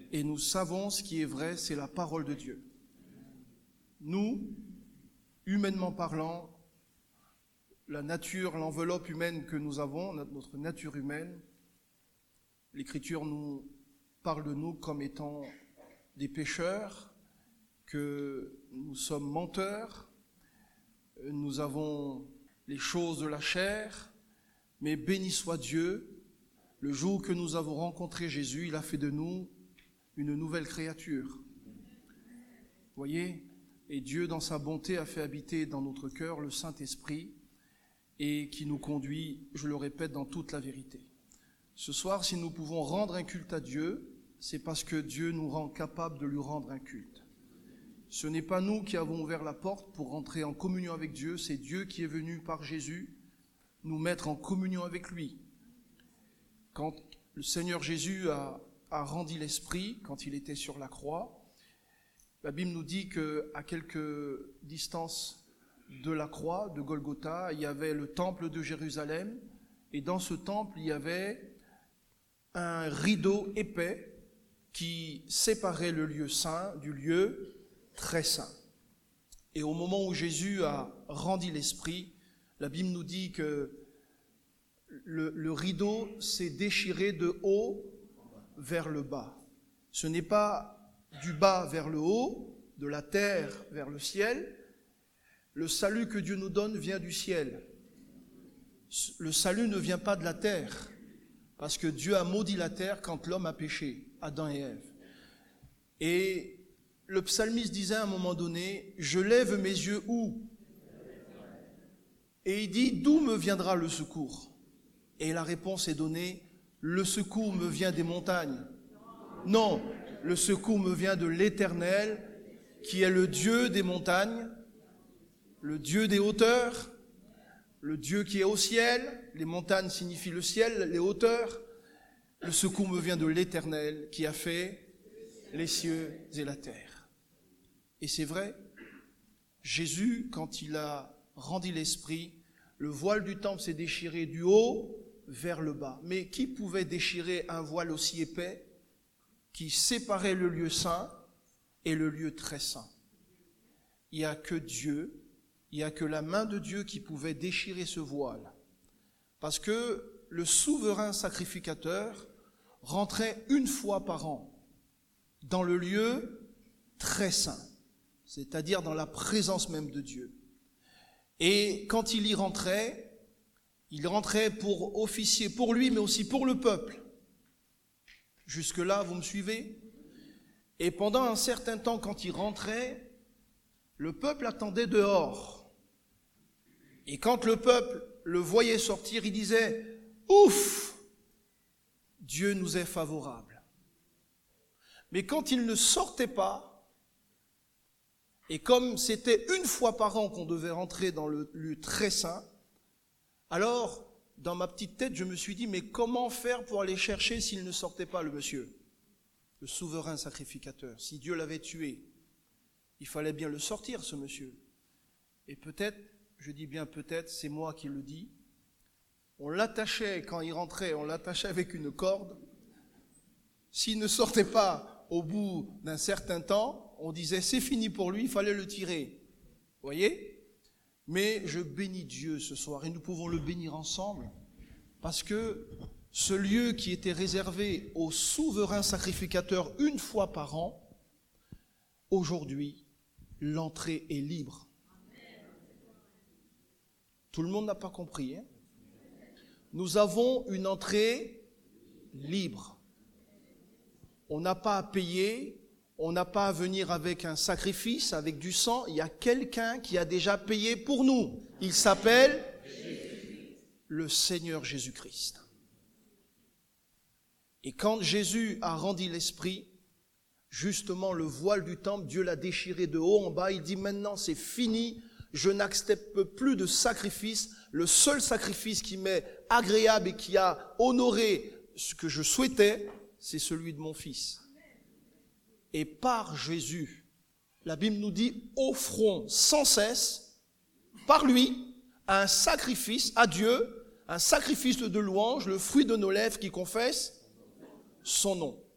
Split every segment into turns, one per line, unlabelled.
et nous savons ce qui est vrai, c'est la parole de Dieu. Nous, humainement parlant, la nature, l'enveloppe humaine que nous avons, notre nature humaine, l'Écriture nous parle de nous comme étant des pécheurs, que nous sommes menteurs, nous avons les choses de la chair, mais béni soit Dieu, le jour que nous avons rencontré Jésus, il a fait de nous une nouvelle créature. Vous voyez ? Et Dieu, dans sa bonté, a fait habiter dans notre cœur le Saint-Esprit et qui nous conduit, je le répète, dans toute la vérité. Ce soir, si nous pouvons rendre un culte à Dieu, c'est parce que Dieu nous rend capable de lui rendre un culte. Ce n'est pas nous qui avons ouvert la porte pour rentrer en communion avec Dieu, c'est Dieu qui est venu par Jésus nous mettre en communion avec lui. Quand le Seigneur Jésus a rendu l'Esprit, quand il était sur la croix, la Bible nous dit qu'à quelques distances de la croix, de Golgotha, il y avait le temple de Jérusalem, et dans ce temple, il y avait un rideau épais qui séparait le lieu saint du lieu très saint. Et au moment où Jésus a rendu l'Esprit, la Bible nous dit que le rideau s'est déchiré de haut vers le bas. Ce n'est pas du bas vers le haut, de la terre vers le ciel. Le salut que Dieu nous donne vient du ciel. Le salut ne vient pas de la terre, parce que Dieu a maudit la terre quand l'homme a péché, Adam et Ève. Et le psalmiste disait à un moment donné, « Je lève mes yeux où ?» Et il dit, « D'où me viendra le secours ?» Et la réponse est donnée, « Le secours me vient des montagnes. » Non, le secours me vient de l'Éternel, qui est le Dieu des montagnes, le Dieu des hauteurs, le Dieu qui est au ciel. Les montagnes signifient le ciel, les hauteurs. Le secours me vient de l'Éternel, qui a fait les cieux et la terre. Et c'est vrai, Jésus, quand il a rendu l'Esprit, le voile du temple s'est déchiré du haut vers le bas. Mais qui pouvait déchirer un voile aussi épais qui séparait le lieu saint et le lieu très saint? Il n'y a que Dieu, il n'y a que la main de Dieu qui pouvait déchirer ce voile. Parce que le souverain sacrificateur rentrait une fois par an dans le lieu très saint, c'est-à-dire dans la présence même de Dieu. Et quand il y rentrait, il rentrait pour officier pour lui, mais aussi pour le peuple. Jusque-là, vous me suivez? Et pendant un certain temps, quand il rentrait, le peuple attendait dehors. Et quand le peuple le voyait sortir, il disait « Ouf, Dieu nous est favorable. » Mais quand il ne sortait pas, et comme c'était une fois par an qu'on devait rentrer dans le lieu très saint, alors, dans ma petite tête, je me suis dit, mais comment faire pour aller chercher s'il ne sortait pas, le monsieur, le souverain sacrificateur? Si Dieu l'avait tué, il fallait bien le sortir, ce monsieur. Et peut-être, je dis bien peut-être, c'est moi qui le dis, on l'attachait, quand il rentrait, on l'attachait avec une corde. S'il ne sortait pas au bout d'un certain temps, on disait, c'est fini pour lui, il fallait le tirer. Vous voyez ? Mais je bénis Dieu ce soir, et nous pouvons le bénir ensemble, parce que ce lieu qui était réservé au souverain sacrificateur une fois par an, aujourd'hui, l'entrée est libre. Tout le monde n'a pas compris, hein? Nous avons une entrée libre. On n'a pas à payer. On n'a pas à venir avec un sacrifice, avec du sang. Il y a quelqu'un qui a déjà payé pour nous. Il s'appelle le Seigneur Jésus-Christ. Et quand Jésus a rendu l'Esprit, justement le voile du temple, Dieu l'a déchiré de haut en bas. Il dit maintenant c'est fini, je n'accepte plus de sacrifice. Le seul sacrifice qui m'est agréable et qui a honoré ce que je souhaitais, c'est celui de mon Fils. Et par Jésus, la Bible nous dit, offrons sans cesse, par lui, un sacrifice à Dieu, un sacrifice de louange, le fruit de nos lèvres qui confesse son nom.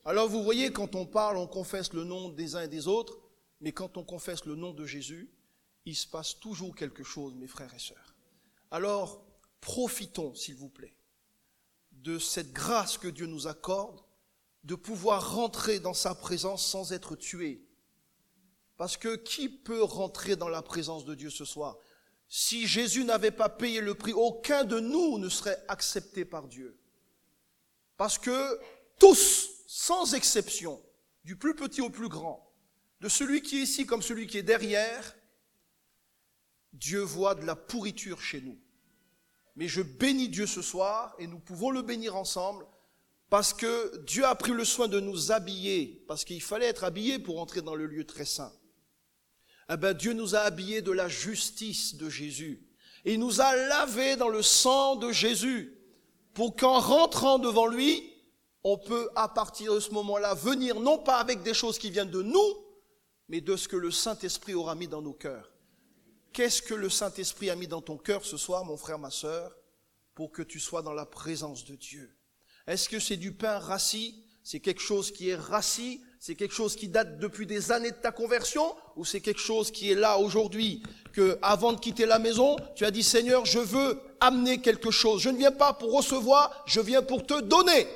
Alors vous voyez, quand on parle, on confesse le nom des uns et des autres, mais quand on confesse le nom de Jésus, il se passe toujours quelque chose, mes frères et sœurs. Alors, profitons, s'il vous plaît, de cette grâce que Dieu nous accorde, de pouvoir rentrer dans sa présence sans être tué. Parce que qui peut rentrer dans la présence de Dieu ce soir? Si Jésus n'avait pas payé le prix, aucun de nous ne serait accepté par Dieu. Parce que tous, sans exception, du plus petit au plus grand, de celui qui est ici comme celui qui est derrière, Dieu voit de la pourriture chez nous. Mais je bénis Dieu ce soir, et nous pouvons le bénir ensemble, parce que Dieu a pris le soin de nous habiller, parce qu'il fallait être habillé pour entrer dans le lieu très saint. Eh bien, Dieu nous a habillés de la justice de Jésus. Et il nous a lavés dans le sang de Jésus, pour qu'en rentrant devant lui, on peut à partir de ce moment-là venir non pas avec des choses qui viennent de nous, mais de ce que le Saint-Esprit aura mis dans nos cœurs. Qu'est-ce que le Saint-Esprit a mis dans ton cœur ce soir, mon frère, ma sœur, pour que tu sois dans la présence de Dieu? Est-ce que c'est du pain rassis? C'est quelque chose qui est rassis? C'est quelque chose qui date depuis des années de ta conversion? Ou c'est quelque chose qui est là aujourd'hui, que avant de quitter la maison, tu as dit, Seigneur, je veux amener quelque chose. Je ne viens pas pour recevoir, je viens pour te donner.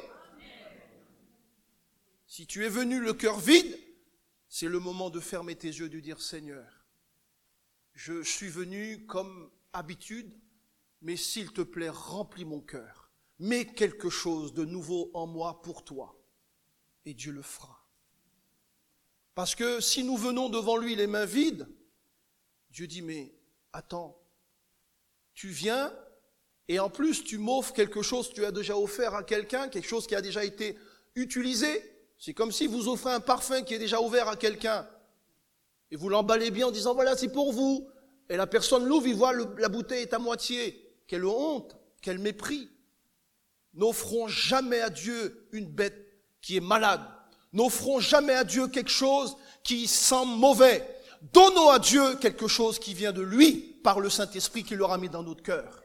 Si tu es venu le cœur vide, c'est le moment de fermer tes yeux et de dire, Seigneur, je suis venu comme habitude, mais s'il te plaît, remplis mon cœur. Mets quelque chose de nouveau en moi pour toi. Et Dieu le fera. Parce que si nous venons devant lui les mains vides, Dieu dit, mais attends, tu viens et en plus tu m'offres quelque chose que tu as déjà offert à quelqu'un, quelque chose qui a déjà été utilisé. C'est comme si vous offrez un parfum qui est déjà ouvert à quelqu'un. Et vous l'emballez bien en disant, voilà, c'est pour vous. Et la personne l'ouvre, il voit la bouteille est à moitié. Quelle honte, quel mépris. N'offrons jamais à Dieu une bête qui est malade. N'offrons jamais à Dieu quelque chose qui sent mauvais. Donnons à Dieu quelque chose qui vient de lui, par le Saint-Esprit qui l'aura mis dans notre cœur.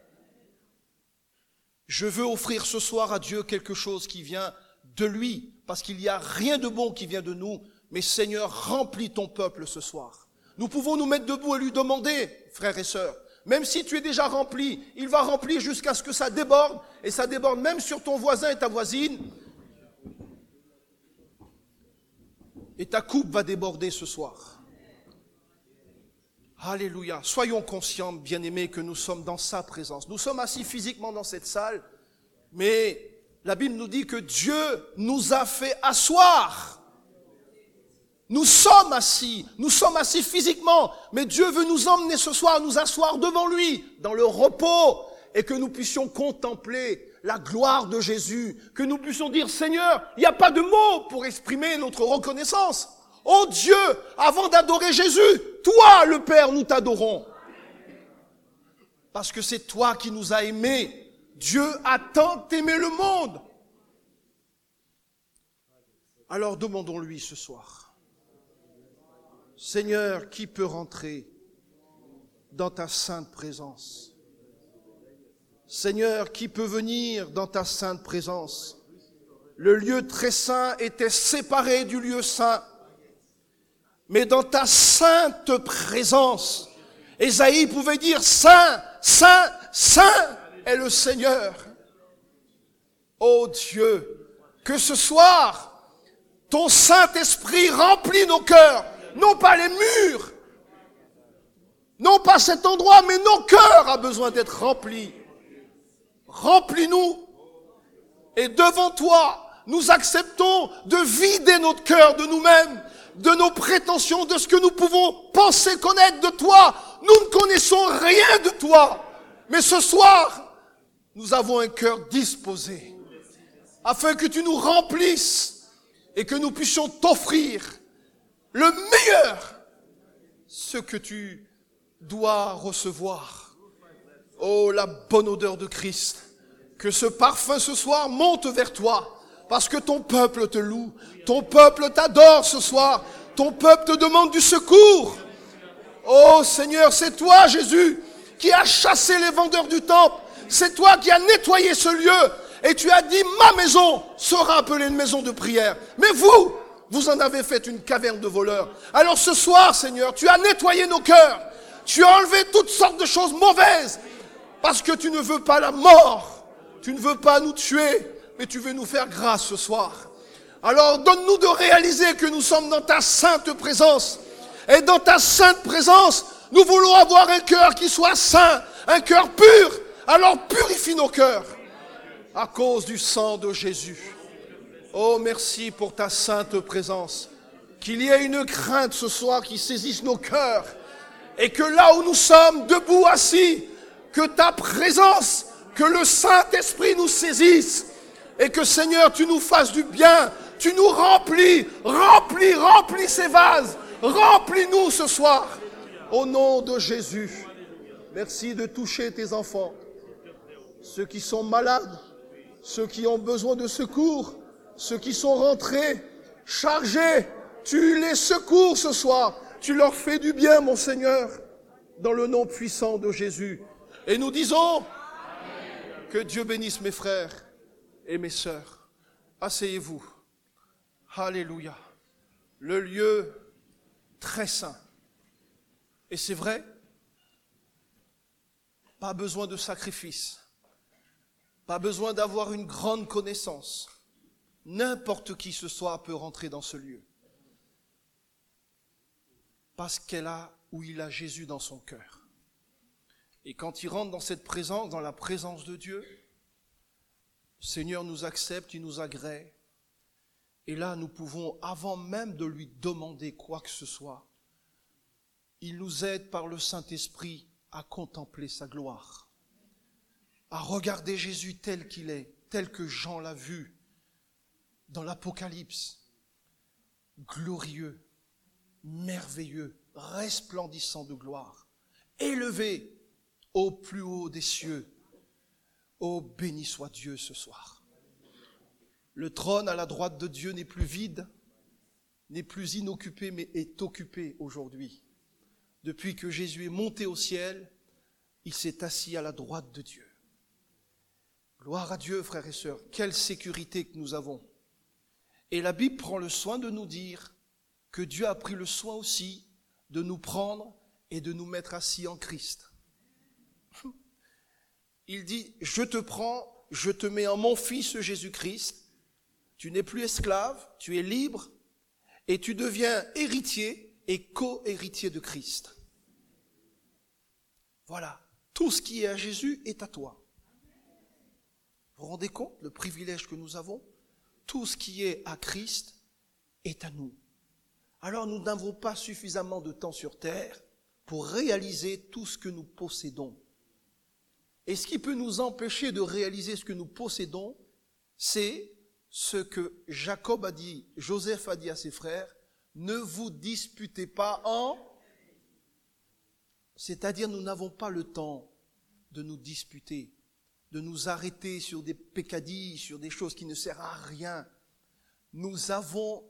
Je veux offrir ce soir à Dieu quelque chose qui vient de lui, parce qu'il n'y a rien de bon qui vient de nous. Mais Seigneur, remplis ton peuple ce soir. Nous pouvons nous mettre debout et lui demander, frères et sœurs, même si tu es déjà rempli, il va remplir jusqu'à ce que ça déborde, et ça déborde même sur ton voisin et ta voisine. Et ta coupe va déborder ce soir. Alléluia. Soyons conscients, bien-aimés, que nous sommes dans sa présence. Nous sommes assis physiquement dans cette salle, mais la Bible nous dit que Dieu nous a fait asseoir. Nous sommes assis physiquement, mais Dieu veut nous emmener ce soir, nous asseoir devant lui, dans le repos, et que nous puissions contempler la gloire de Jésus, que nous puissions dire, Seigneur, il n'y a pas de mots pour exprimer notre reconnaissance. Oh Dieu, avant d'adorer Jésus, toi, le Père, nous t'adorons. Parce que c'est toi qui nous as aimés. Dieu a tant aimé le monde. Alors demandons-lui ce soir. Seigneur, qui peut rentrer dans ta sainte présence? Seigneur, qui peut venir dans ta sainte présence? Le lieu très saint était séparé du lieu saint. Mais dans ta sainte présence, Ésaïe pouvait dire, Saint, Saint, Saint est le Seigneur. Oh Dieu, que ce soir, ton Saint-Esprit remplit nos cœurs. Non pas les murs, non pas cet endroit, mais nos cœurs ont besoin d'être remplis. Remplis-nous. Et devant toi, nous acceptons de vider notre cœur de nous-mêmes, de nos prétentions, de ce que nous pouvons penser connaître de toi. Nous ne connaissons rien de toi. Mais ce soir, nous avons un cœur disposé, afin que tu nous remplisses et que nous puissions t'offrir le meilleur, ce que tu dois recevoir. Oh, la bonne odeur de Christ. Que ce parfum ce soir monte vers toi, parce que ton peuple te loue, ton peuple t'adore ce soir, ton peuple te demande du secours. Oh Seigneur, c'est toi Jésus qui as chassé les vendeurs du temple, c'est toi qui as nettoyé ce lieu, Et tu as dit, ma maison sera appelée une maison de prière. Mais vous en avez fait une caverne de voleurs. Alors ce soir, Seigneur, tu as nettoyé nos cœurs. Tu as enlevé toutes sortes de choses mauvaises. Parce que tu ne veux pas la mort. Tu ne veux pas nous tuer. Mais tu veux nous faire grâce ce soir. Alors donne-nous de réaliser que nous sommes dans ta sainte présence. Et dans ta sainte présence, nous voulons avoir un cœur qui soit saint, un cœur pur. Alors purifie nos cœurs à cause du sang de Jésus. Oh, merci pour ta sainte présence. Qu'il y ait une crainte ce soir qui saisisse nos cœurs. Et que là où nous sommes, debout, assis, que ta présence, que le Saint-Esprit nous saisisse. Et que Seigneur, tu nous fasses du bien. Tu nous remplis ces vases. Remplis-nous ce soir, au nom de Jésus. Merci de toucher tes enfants, ceux qui sont malades, ceux qui ont besoin de secours, ceux qui sont rentrés, chargés. Tu les secours ce soir, tu leur fais du bien, mon Seigneur, dans le nom puissant de Jésus. Et nous disons que Dieu bénisse mes frères et mes sœurs. Asseyez-vous. Alléluia. Le lieu très saint. Et c'est vrai, pas besoin de sacrifice, pas besoin d'avoir une grande connaissance. N'importe qui ce soir peut rentrer dans ce lieu. Parce où il a Jésus dans son cœur. Et quand il rentre dans cette présence, dans la présence de Dieu, le Seigneur nous accepte, il nous agrée. Et là, nous pouvons, avant même de lui demander quoi que ce soit, il nous aide par le Saint-Esprit à contempler sa gloire, à regarder Jésus tel qu'il est, tel que Jean l'a vu dans l'Apocalypse, glorieux, merveilleux, resplendissant de gloire, élevé au plus haut des cieux. Oh, béni soit Dieu ce soir. Le trône à la droite de Dieu n'est plus vide, n'est plus inoccupé, mais est occupé aujourd'hui. Depuis que Jésus est monté au ciel, il s'est assis à la droite de Dieu. Gloire à Dieu, frères et sœurs, quelle sécurité que nous avons. Et la Bible prend le soin de nous dire que Dieu a pris le soin aussi de nous prendre et de nous mettre assis en Christ. Il dit, je te prends, je te mets en mon fils Jésus-Christ. Tu n'es plus esclave, tu es libre et tu deviens héritier et co-héritier de Christ. Voilà, tout ce qui est à Jésus est à toi. Vous vous rendez compte le privilège que nous avons? Tout ce qui est à Christ est à nous. Alors nous n'avons pas suffisamment de temps sur terre pour réaliser tout ce que nous possédons. Et ce qui peut nous empêcher de réaliser ce que nous possédons, c'est ce que Jacob a dit, Joseph a dit à ses frères, ne vous disputez pas en... C'est-à-dire nous n'avons pas le temps de nous disputer, de nous arrêter sur des peccadilles, sur des choses qui ne servent à rien. Nous avons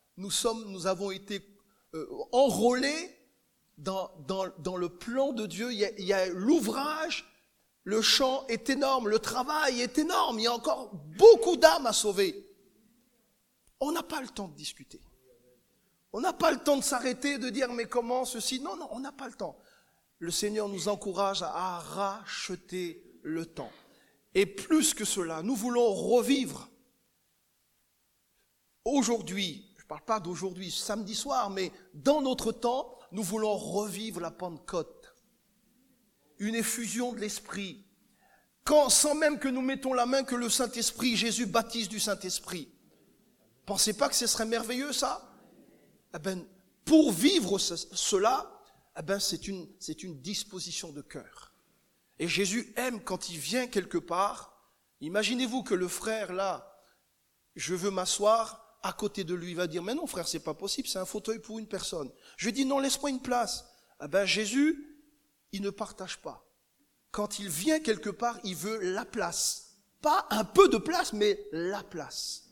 été enrôlés dans le plan de Dieu. Il y a l'ouvrage, le champ est énorme, le travail est énorme, il y a encore beaucoup d'âmes à sauver. On n'a pas le temps de discuter. On n'a pas le temps de s'arrêter et de dire mais comment ceci. Non, on n'a pas le temps. Le Seigneur nous encourage à racheter le temps. Et plus que cela, nous voulons revivre aujourd'hui, je ne parle pas d'aujourd'hui, samedi soir, mais dans notre temps, nous voulons revivre la Pentecôte. Une effusion de l'Esprit. Sans même que nous mettons la main, que le Saint-Esprit, Jésus baptise du Saint-Esprit. Pensez pas que ce serait merveilleux ça? Pour vivre cela, c'est une disposition de cœur. Et Jésus aime quand il vient quelque part. Imaginez-vous que le frère là, je veux m'asseoir, à côté de lui, il va dire, mais non frère, c'est pas possible, c'est un fauteuil pour une personne. Je lui dis, non, laisse-moi une place. Jésus, il ne partage pas. Quand il vient quelque part, il veut la place. Pas un peu de place, mais la place.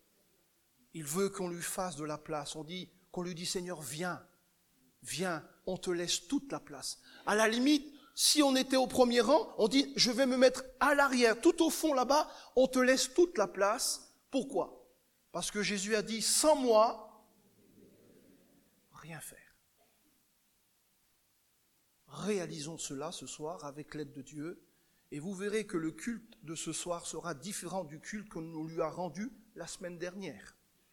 Il veut qu'on lui fasse de la place. Qu'on lui dit, Seigneur, viens, on te laisse toute la place. À la limite, si on était au premier rang, on dit, je vais me mettre à l'arrière, tout au fond là-bas, on te laisse toute la place. Pourquoi? Parce que Jésus a dit, sans moi, rien faire. Réalisons cela ce soir avec l'aide de Dieu, et vous verrez que le culte de ce soir sera différent du culte qu'on nous lui a rendu la semaine dernière.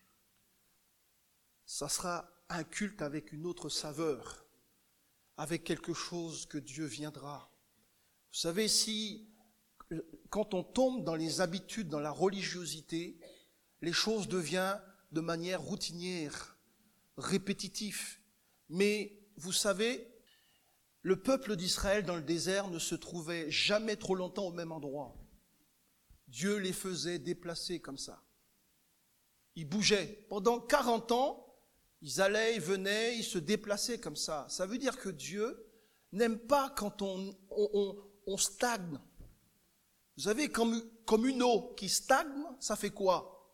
Ça sera un culte avec une autre saveur, avec quelque chose que Dieu viendra. Vous savez, quand on tombe dans les habitudes, dans la religiosité, les choses deviennent de manière routinière, répétitive. Mais vous savez, le peuple d'Israël dans le désert ne se trouvait jamais trop longtemps au même endroit. Dieu les faisait déplacer comme ça. Ils bougeaient. Pendant 40 ans, ils allaient, ils venaient, ils se déplaçaient comme ça. Ça veut dire que Dieu n'aime pas quand on stagne. Vous savez, comme une eau qui stagne, ça fait quoi?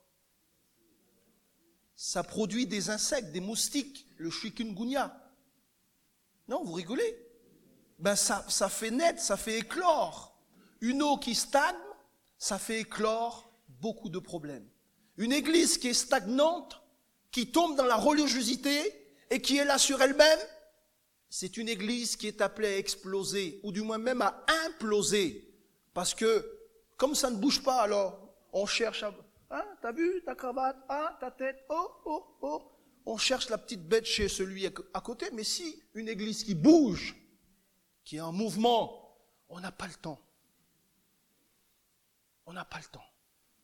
Ça produit des insectes, des moustiques, le chikungunya. Non, vous rigolez? Ben ça fait naître, ça fait éclore. Une eau qui stagne, ça fait éclore beaucoup de problèmes. Une église qui est stagnante, qui tombe dans la religiosité et qui est là sur elle-même, c'est une église qui est appelée à exploser, ou du moins même à imploser. Parce que, comme ça ne bouge pas, alors, on cherche à... Hein, t'as vu ta cravate? Ah, ta tête? Oh. On cherche la petite bête chez celui à côté, mais si une église qui bouge, qui est en mouvement, on n'a pas le temps. On n'a pas le temps.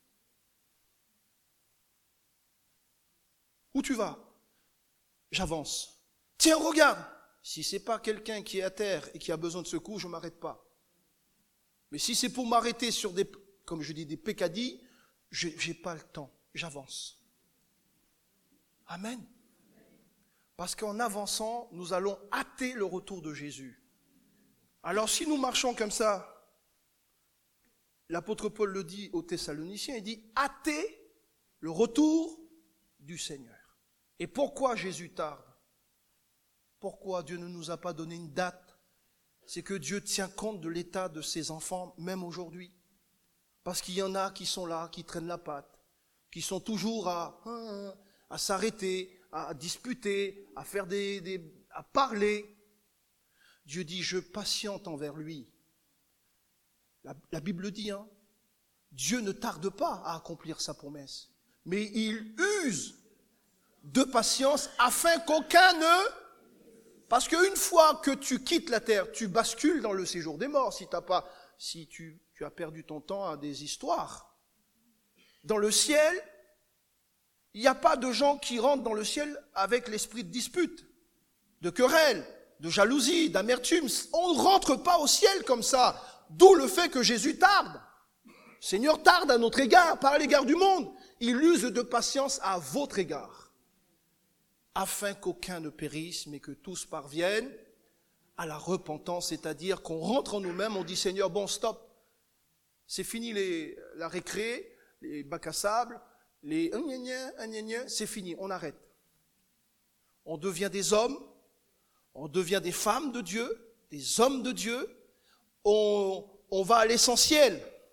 Où tu vas? J'avance. Tiens, regarde. Si c'est pas quelqu'un qui est à terre et qui a besoin de secours, je ne m'arrête pas. Mais si c'est pour m'arrêter sur des, comme je dis, des pécadilles, je n'ai pas le temps. J'avance. Amen. Parce qu'en avançant, nous allons hâter le retour de Jésus. Alors si nous marchons comme ça, l'apôtre Paul le dit aux Thessaloniciens, il dit hâter le retour du Seigneur. Et pourquoi Jésus tarde? Pourquoi Dieu ne nous a pas donné une date? C'est que Dieu tient compte de l'état de ses enfants, même aujourd'hui. Parce qu'il y en a qui sont là, qui traînent la patte, qui sont toujours à s'arrêter, à disputer, à faire à parler. Dieu dit, je patiente envers lui. La Bible dit, Dieu ne tarde pas à accomplir sa promesse, mais il use de patience afin qu'aucun ne... Parce qu'une fois que tu quittes la terre, tu bascules dans le séjour des morts si tu as perdu ton temps à des histoires. Dans le ciel, il n'y a pas de gens qui rentrent dans le ciel avec l'esprit de dispute, de querelle, de jalousie, d'amertume. On ne rentre pas au ciel comme ça. D'où le fait que Jésus tarde. Le Seigneur tarde à notre égard, pas à l'égard du monde. Il use de patience à votre égard, afin qu'aucun ne périsse, mais que tous parviennent à la repentance, c'est-à-dire qu'on rentre en nous-mêmes, on dit Seigneur, bon stop, c'est fini la récré, les bacs à sable, les c'est fini, on arrête. On devient des hommes, on devient des femmes de Dieu, des hommes de Dieu, on va à l'essentiel.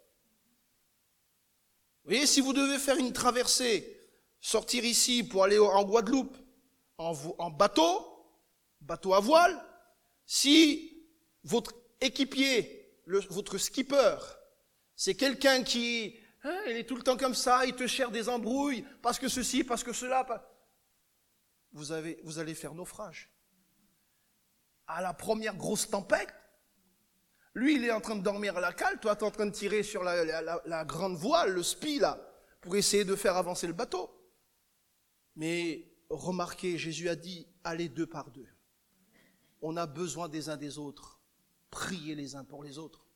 Vous voyez, si vous devez faire une traversée, sortir ici pour aller en Guadeloupe, en bateau à voile, si votre équipier, votre skipper, c'est quelqu'un qui, il est tout le temps comme ça, il te cherche des embrouilles, parce que ceci, parce que cela, vous allez faire naufrage. À la première grosse tempête, lui, il est en train de dormir à la cale, toi, tu es en train de tirer sur la grande voile, le spi, là, pour essayer de faire avancer le bateau. Mais remarquez, Jésus a dit, allez 2 par 2. On a besoin des uns des autres. Priez les uns pour les autres.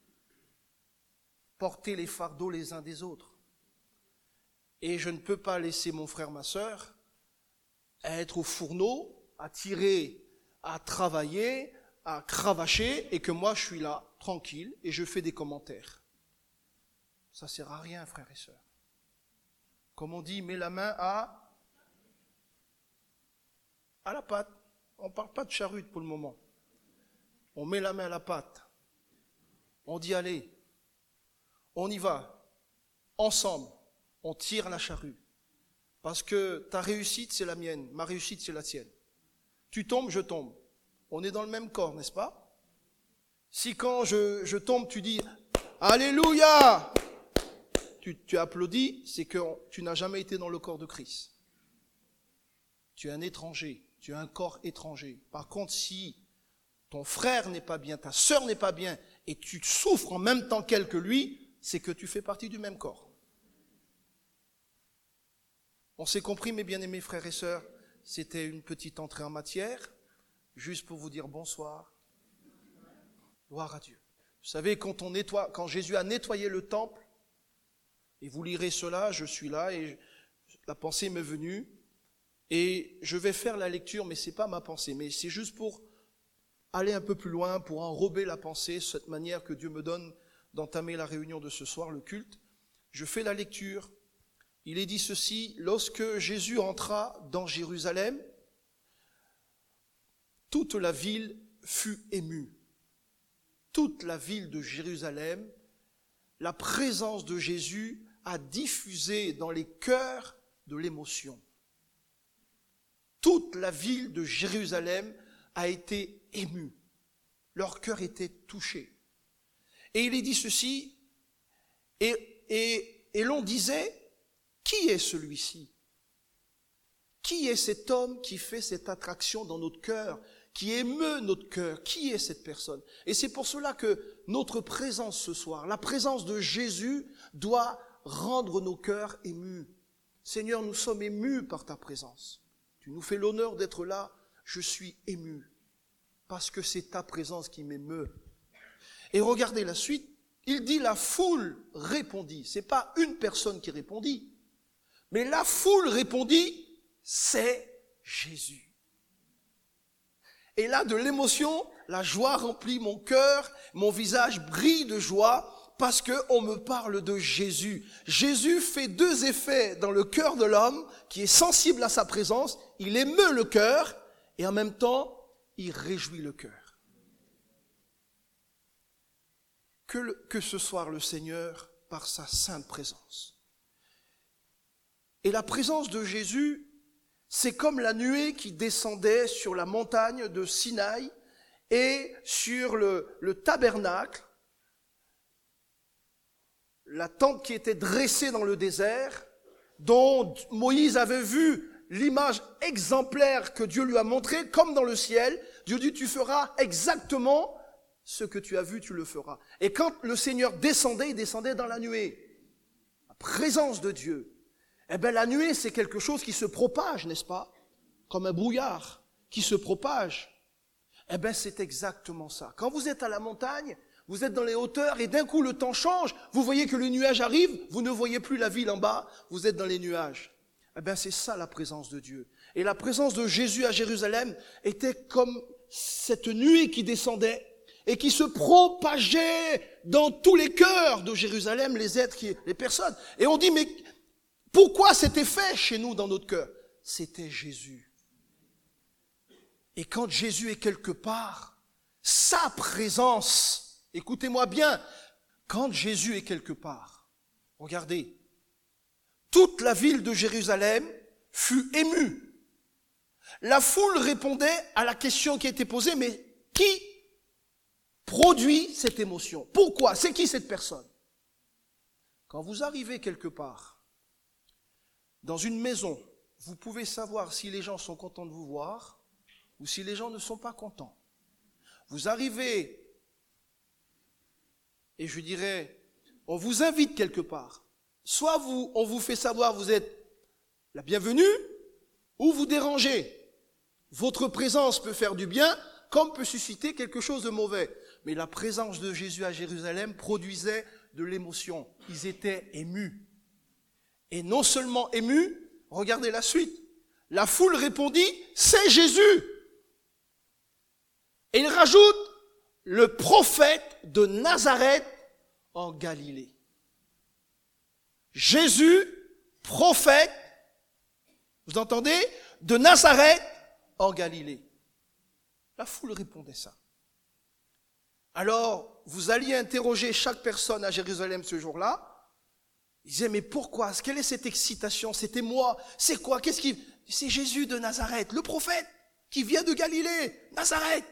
Portez les fardeaux les uns des autres. Et je ne peux pas laisser mon frère, ma sœur, être au fourneau, à tirer, à travailler, à cravacher, et que moi je suis là, tranquille, et je fais des commentaires. Ça ne sert à rien, frères et sœurs. Comme on dit, mets la main à la pâte. On ne parle pas de charrute pour le moment. On met la main à la pâte. On dit allez, on y va. Ensemble, on tire la charrue. Parce que ta réussite, c'est la mienne. Ma réussite, c'est la tienne. Tu tombes, je tombe. On est dans le même corps, n'est-ce pas? Si quand je tombe, tu dis Alléluia, tu applaudis, c'est que tu n'as jamais été dans le corps de Christ. Tu es un étranger, tu as un corps étranger. Par contre, si ton frère n'est pas bien, ta sœur n'est pas bien, et tu souffres en même temps qu'elle que lui, c'est que tu fais partie du même corps. On s'est compris, mes bien-aimés frères et sœurs, c'était une petite entrée en matière, juste pour vous dire bonsoir. Gloire à Dieu. Vous savez, quand Jésus a nettoyé le temple, et vous lirez cela, je suis là, et la pensée m'est venue, et je vais faire la lecture, mais ce n'est pas ma pensée, mais c'est juste pour aller un peu plus loin, pour enrober la pensée, cette manière que Dieu me donne d'entamer la réunion de ce soir, le culte. Je fais la lecture. Il est dit ceci, lorsque Jésus entra dans Jérusalem, toute la ville fut émue. Toute la ville de Jérusalem, la présence de Jésus a diffusé dans les cœurs de l'émotion. Toute la ville de Jérusalem a été émue. Leur cœur était touché. Et il est dit ceci, et l'on disait, qui est celui-ci? Qui est cet homme qui fait cette attraction dans notre cœur, qui émeut notre cœur? Qui est cette personne? Et c'est pour cela que notre présence ce soir, la présence de Jésus doit rendre nos cœurs émus. Seigneur, nous sommes émus par ta présence. Tu nous fais l'honneur d'être là. Je suis ému parce que c'est ta présence qui m'émeut. Et regardez la suite. Il dit la foule répondit. C'est pas une personne qui répondit, mais la foule répondit, c'est Jésus. Et là, de l'émotion, la joie remplit mon cœur, mon visage brille de joie parce qu'on me parle de Jésus. Jésus fait deux effets dans le cœur de l'homme qui est sensible à sa présence. Il émeut le cœur et en même temps, il réjouit le cœur. Que ce soir le Seigneur, par sa sainte présence. Et la présence de Jésus, c'est comme la nuée qui descendait sur la montagne de Sinaï et sur le tabernacle, la tente qui était dressée dans le désert, dont Moïse avait vu l'image exemplaire que Dieu lui a montrée, comme dans le ciel. Dieu dit, tu feras exactement ce que tu as vu, tu le feras. Et quand le Seigneur descendait, il descendait dans la nuée. La présence de Dieu. Eh bien, la nuée, c'est quelque chose qui se propage, n'est-ce pas? Comme un brouillard qui se propage. Eh bien, c'est exactement ça. Quand vous êtes à la montagne, vous êtes dans les hauteurs et d'un coup, le temps change. Vous voyez que le nuage arrive, vous ne voyez plus la ville en bas, vous êtes dans les nuages. Eh bien, c'est ça la présence de Dieu. Et la présence de Jésus à Jérusalem était comme cette nuée qui descendait et qui se propageait dans tous les cœurs de Jérusalem, les êtres, les personnes. Et on dit, mais pourquoi c'était fait chez nous dans notre cœur? C'était Jésus. Et quand Jésus est quelque part, sa présence, écoutez-moi bien, quand Jésus est quelque part, regardez, toute la ville de Jérusalem fut émue. La foule répondait à la question qui était posée, mais qui produit cette émotion? Pourquoi? C'est qui cette personne? Quand vous arrivez quelque part, dans une maison, vous pouvez savoir si les gens sont contents de vous voir ou si les gens ne sont pas contents. Vous arrivez, et je dirais, on vous invite quelque part. Soit on vous fait savoir vous êtes la bienvenue, ou vous dérangez. Votre présence peut faire du bien, comme peut susciter quelque chose de mauvais. Mais la présence de Jésus à Jérusalem produisait de l'émotion. Ils étaient émus. Et non seulement émus, regardez la suite. La foule répondit, c'est Jésus. Et il rajoute, le prophète de Nazareth en Galilée. Jésus, prophète, vous entendez, de Nazareth en Galilée. La foule répondait ça. Alors, vous alliez interroger chaque personne à Jérusalem ce jour-là. Ils disaient, mais pourquoi? Quelle est cette excitation? C'était moi. C'est quoi? C'est Jésus de Nazareth, le prophète qui vient de Galilée, Nazareth.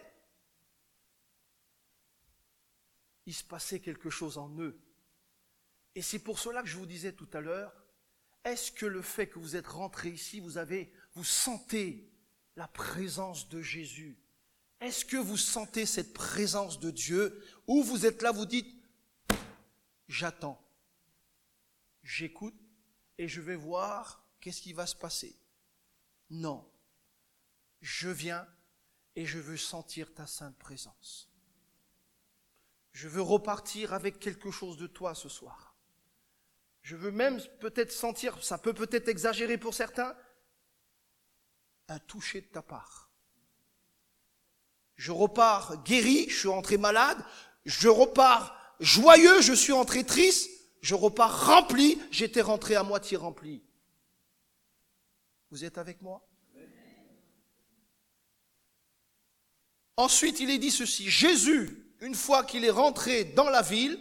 Il se passait quelque chose en eux. Et c'est pour cela que je vous disais tout à l'heure, est-ce que le fait que vous êtes rentré ici, vous sentez la présence de Jésus? Est-ce que vous sentez cette présence de Dieu? Ou vous êtes là, vous dites, j'attends, j'écoute et je vais voir qu'est-ce qui va se passer. Non, je viens et je veux sentir ta sainte présence. Je veux repartir avec quelque chose de toi ce soir. Je veux même peut-être sentir, ça peut peut-être exagérer pour certains, un toucher de ta part. Je repars guéri, je suis entré malade, je repars joyeux, je suis entré triste, je repars rempli, j'étais rentré à moitié rempli. Vous êtes avec moi? Ensuite, il est dit ceci, Jésus, une fois qu'il est rentré dans la ville,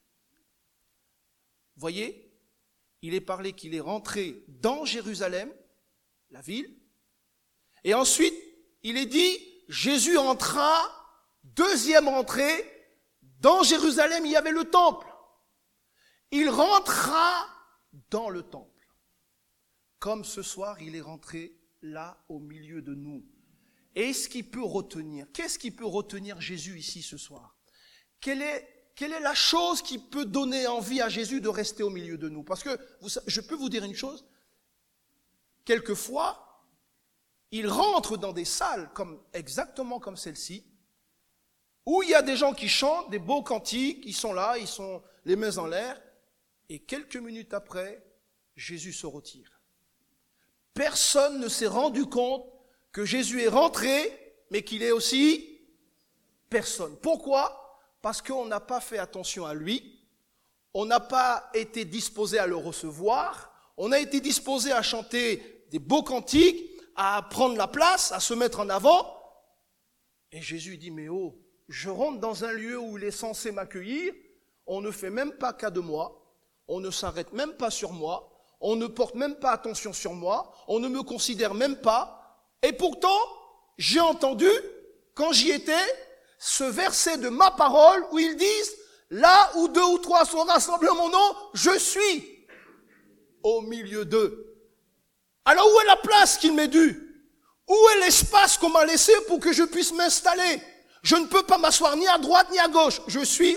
voyez, il est parlé qu'il est rentré dans Jérusalem, la ville, et ensuite, il est dit, Jésus entra, deuxième entrée, dans Jérusalem, il y avait le temple. Il rentra dans le temple. Comme ce soir, il est rentré là au milieu de nous. Et qu'est-ce qui peut retenir Jésus ici ce soir? Quelle est la chose qui peut donner envie à Jésus de rester au milieu de nous? Parce que je peux vous dire une chose, quelquefois, il rentre dans des salles exactement comme celle-ci, où il y a des gens qui chantent des beaux cantiques, ils sont là, ils sont les mains en l'air, et quelques minutes après, Jésus se retire. Personne ne s'est rendu compte que Jésus est rentré, mais qu'il est aussi personne. Pourquoi? Parce qu'on n'a pas fait attention à lui, on n'a pas été disposé à le recevoir, on a été disposé à chanter des beaux cantiques, à prendre la place, à se mettre en avant. Et Jésus dit, mais oh, je rentre dans un lieu où il est censé m'accueillir, on ne fait même pas cas de moi, on ne s'arrête même pas sur moi, on ne porte même pas attention sur moi, on ne me considère même pas. Et pourtant, j'ai entendu, quand j'y étais, ce verset de ma parole où ils disent, là où 2 ou 3 sont rassemblés en mon nom, je suis au milieu d'eux. Alors où est la place qu'il m'est due? Où est l'espace qu'on m'a laissé pour que je puisse m'installer? Je ne peux pas m'asseoir ni à droite ni à gauche. Je suis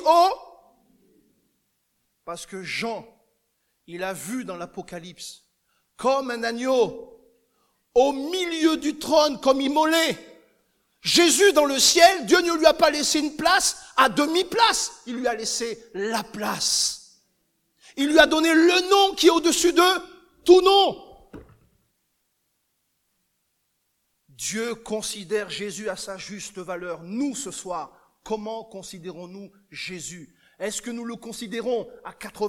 Parce que Jean, il a vu dans l'Apocalypse, comme un agneau, au milieu du trône, comme immolé. Jésus dans le ciel, Dieu ne lui a pas laissé une place à demi-place. Il lui a laissé la place. Il lui a donné le nom qui est au-dessus de tout nom. Dieu considère Jésus à sa juste valeur. Nous, ce soir, comment considérons-nous Jésus? Est-ce que nous le considérons à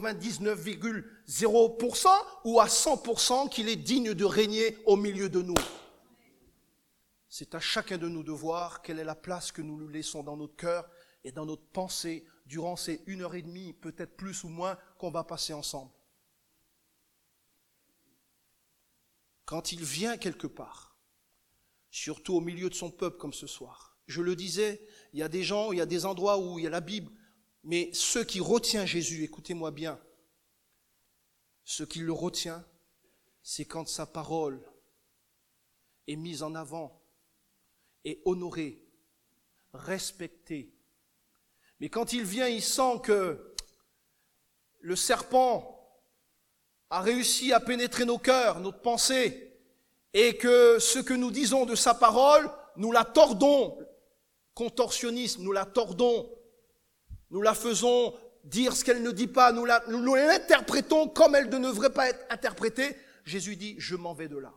99,0% ou à 100% qu'il est digne de régner au milieu de nous? C'est à chacun de nous de voir quelle est la place que nous lui laissons dans notre cœur et dans notre pensée durant ces 1h30, peut-être plus ou moins, qu'on va passer ensemble. Quand il vient quelque part, surtout au milieu de son peuple comme ce soir. Je le disais, il y a des gens, il y a des endroits où il y a la Bible, mais ce qui retient Jésus, écoutez-moi bien, ce qui le retient, c'est quand sa parole est mise en avant, est honorée, respectée. Mais quand il vient, il sent que le serpent a réussi à pénétrer nos cœurs, notre pensée, et que ce que nous disons de sa parole, nous la tordons, contorsionnisme, nous la tordons, nous la faisons dire ce qu'elle ne dit pas, nous l'interprétons comme elle ne devrait pas être interprétée. Jésus dit, je m'en vais de là.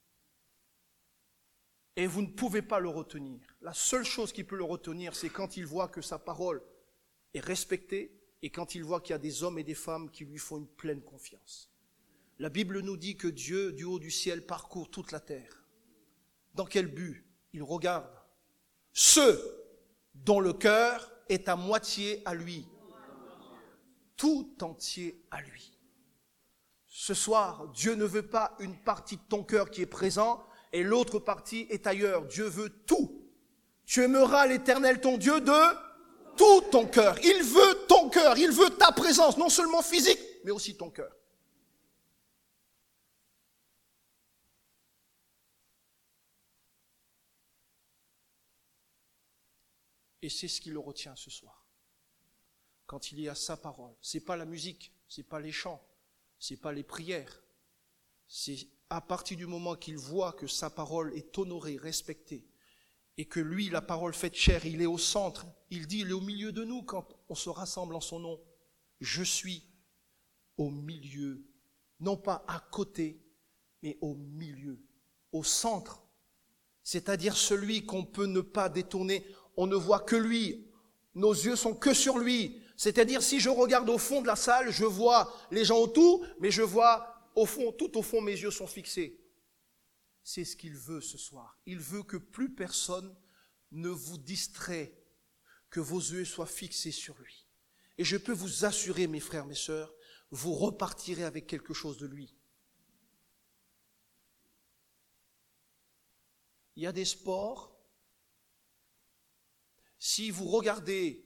Et vous ne pouvez pas le retenir. La seule chose qui peut le retenir, c'est quand il voit que sa parole est respectée et quand il voit qu'il y a des hommes et des femmes qui lui font une pleine confiance. La Bible nous dit que Dieu, du haut du ciel, parcourt toute la terre. Dans quel but? Il regarde ceux dont le cœur est à moitié à lui. Tout entier à lui. Ce soir, Dieu ne veut pas une partie de ton cœur qui est présent et l'autre partie est ailleurs. Dieu veut tout. Tu aimeras l'Éternel ton Dieu de tout ton cœur. Il veut ton cœur, il veut ta présence, non seulement physique, mais aussi ton cœur. Et c'est ce qui le retient ce soir. Quand il y a sa parole, c'est pas la musique, c'est pas les chants, c'est pas les prières. C'est à partir du moment qu'il voit que sa parole est honorée, respectée, et que lui, la parole faite chair, il est au centre, il dit, il est au milieu de nous quand on se rassemble en son nom. Je suis au milieu, non pas à côté, mais au milieu, au centre. C'est-à-dire celui qu'on peut ne pas détourner. On ne voit que lui. Nos yeux sont que sur lui. C'est-à-dire, si je regarde au fond de la salle, je vois les gens autour, mais je vois au fond, tout au fond, mes yeux sont fixés. C'est ce qu'il veut ce soir. Il veut que plus personne ne vous distrait, que vos yeux soient fixés sur lui. Et je peux vous assurer, mes frères, mes sœurs, vous repartirez avec quelque chose de lui. Il y a des sports, si vous regardez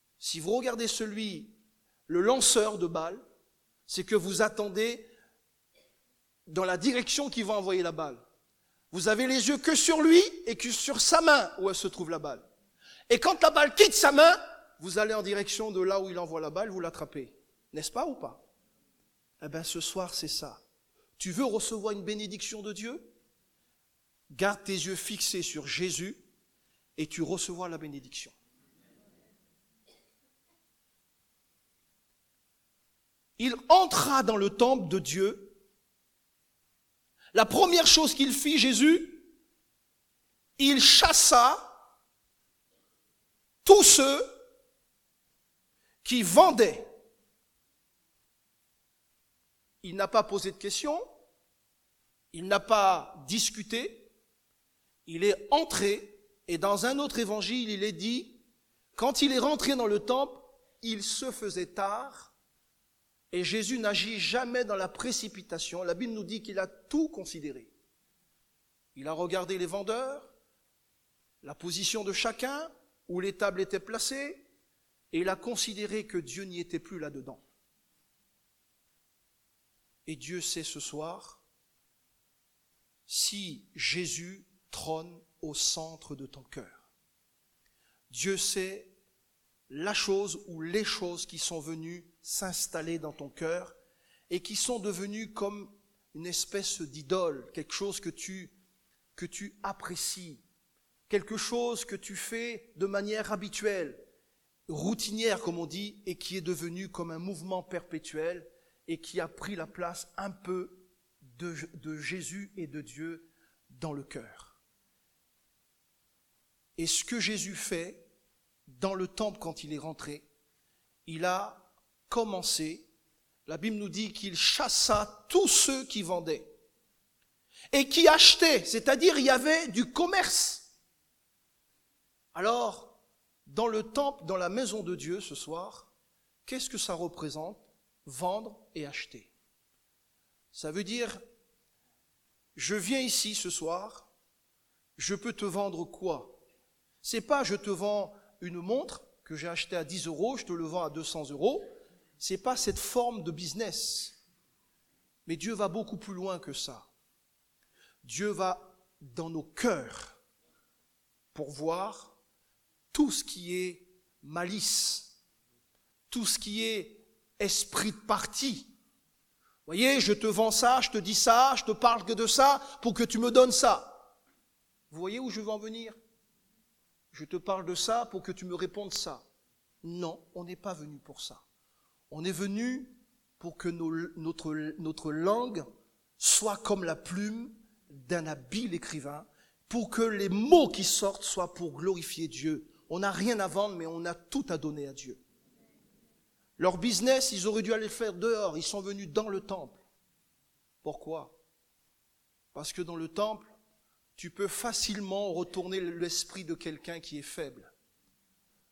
le lanceur de balle, c'est que vous attendez dans la direction qui va envoyer la balle. Vous avez les yeux que sur lui et que sur sa main où elle se trouve la balle. Et quand la balle quitte sa main, vous allez en direction de là où il envoie la balle, vous l'attrapez. N'est-ce pas ou pas? Eh bien, ce soir, c'est ça. Tu veux recevoir une bénédiction de Dieu? Garde tes yeux fixés sur Jésus et tu recevras la bénédiction. Il entra dans le temple de Dieu. La première chose qu'il fit, Jésus, il chassa tous ceux qui vendaient. Il n'a pas posé de questions, il n'a pas discuté, il est entré, et dans un autre évangile, il est dit, quand il est rentré dans le temple, il se faisait tard, et Jésus n'agit jamais dans la précipitation. La Bible nous dit qu'il a tout considéré. Il a regardé les vendeurs, la position de chacun, où les tables étaient placées, et il a considéré que Dieu n'y était plus là-dedans. Et Dieu sait ce soir si Jésus trône au centre de ton cœur. Dieu sait la chose ou les choses qui sont venues s'installer dans ton cœur et qui sont devenues comme une espèce d'idole, quelque chose que tu apprécies, quelque chose que tu fais de manière habituelle, routinière comme on dit, et qui est devenu comme un mouvement perpétuel et qui a pris la place un peu de Jésus et de Dieu dans le cœur. Et ce que Jésus fait dans le temple quand il est rentré, il a commencé, la Bible nous dit qu'il chassa tous ceux qui vendaient et qui achetaient, c'est-à-dire il y avait du commerce. Alors, dans le temple, dans la maison de Dieu ce soir, qu'est-ce que ça représente? Vendre et acheter. Ça veut dire, je viens ici ce soir, je peux te vendre quoi? C'est pas je te vends une montre que j'ai achetée à 10 euros, je te le vends à 200 euros. C'est pas cette forme de business. Mais Dieu va beaucoup plus loin que ça. Dieu va dans nos cœurs pour voir tout ce qui est malice, tout ce qui est esprit de parti. Vous voyez, je te vends ça, je te dis ça, je te parle que de ça pour que tu me donnes ça. Vous voyez où je veux en venir? Je te parle de ça pour que tu me répondes ça. Non, on n'est pas venu pour ça. On est venu pour que notre langue soit comme la plume d'un habile écrivain, pour que les mots qui sortent soient pour glorifier Dieu. On n'a rien à vendre, mais on a tout à donner à Dieu. Leur business, ils auraient dû aller le faire dehors. Ils sont venus dans le temple. Pourquoi? Parce que dans le temple, tu peux facilement retourner l'esprit de quelqu'un qui est faible.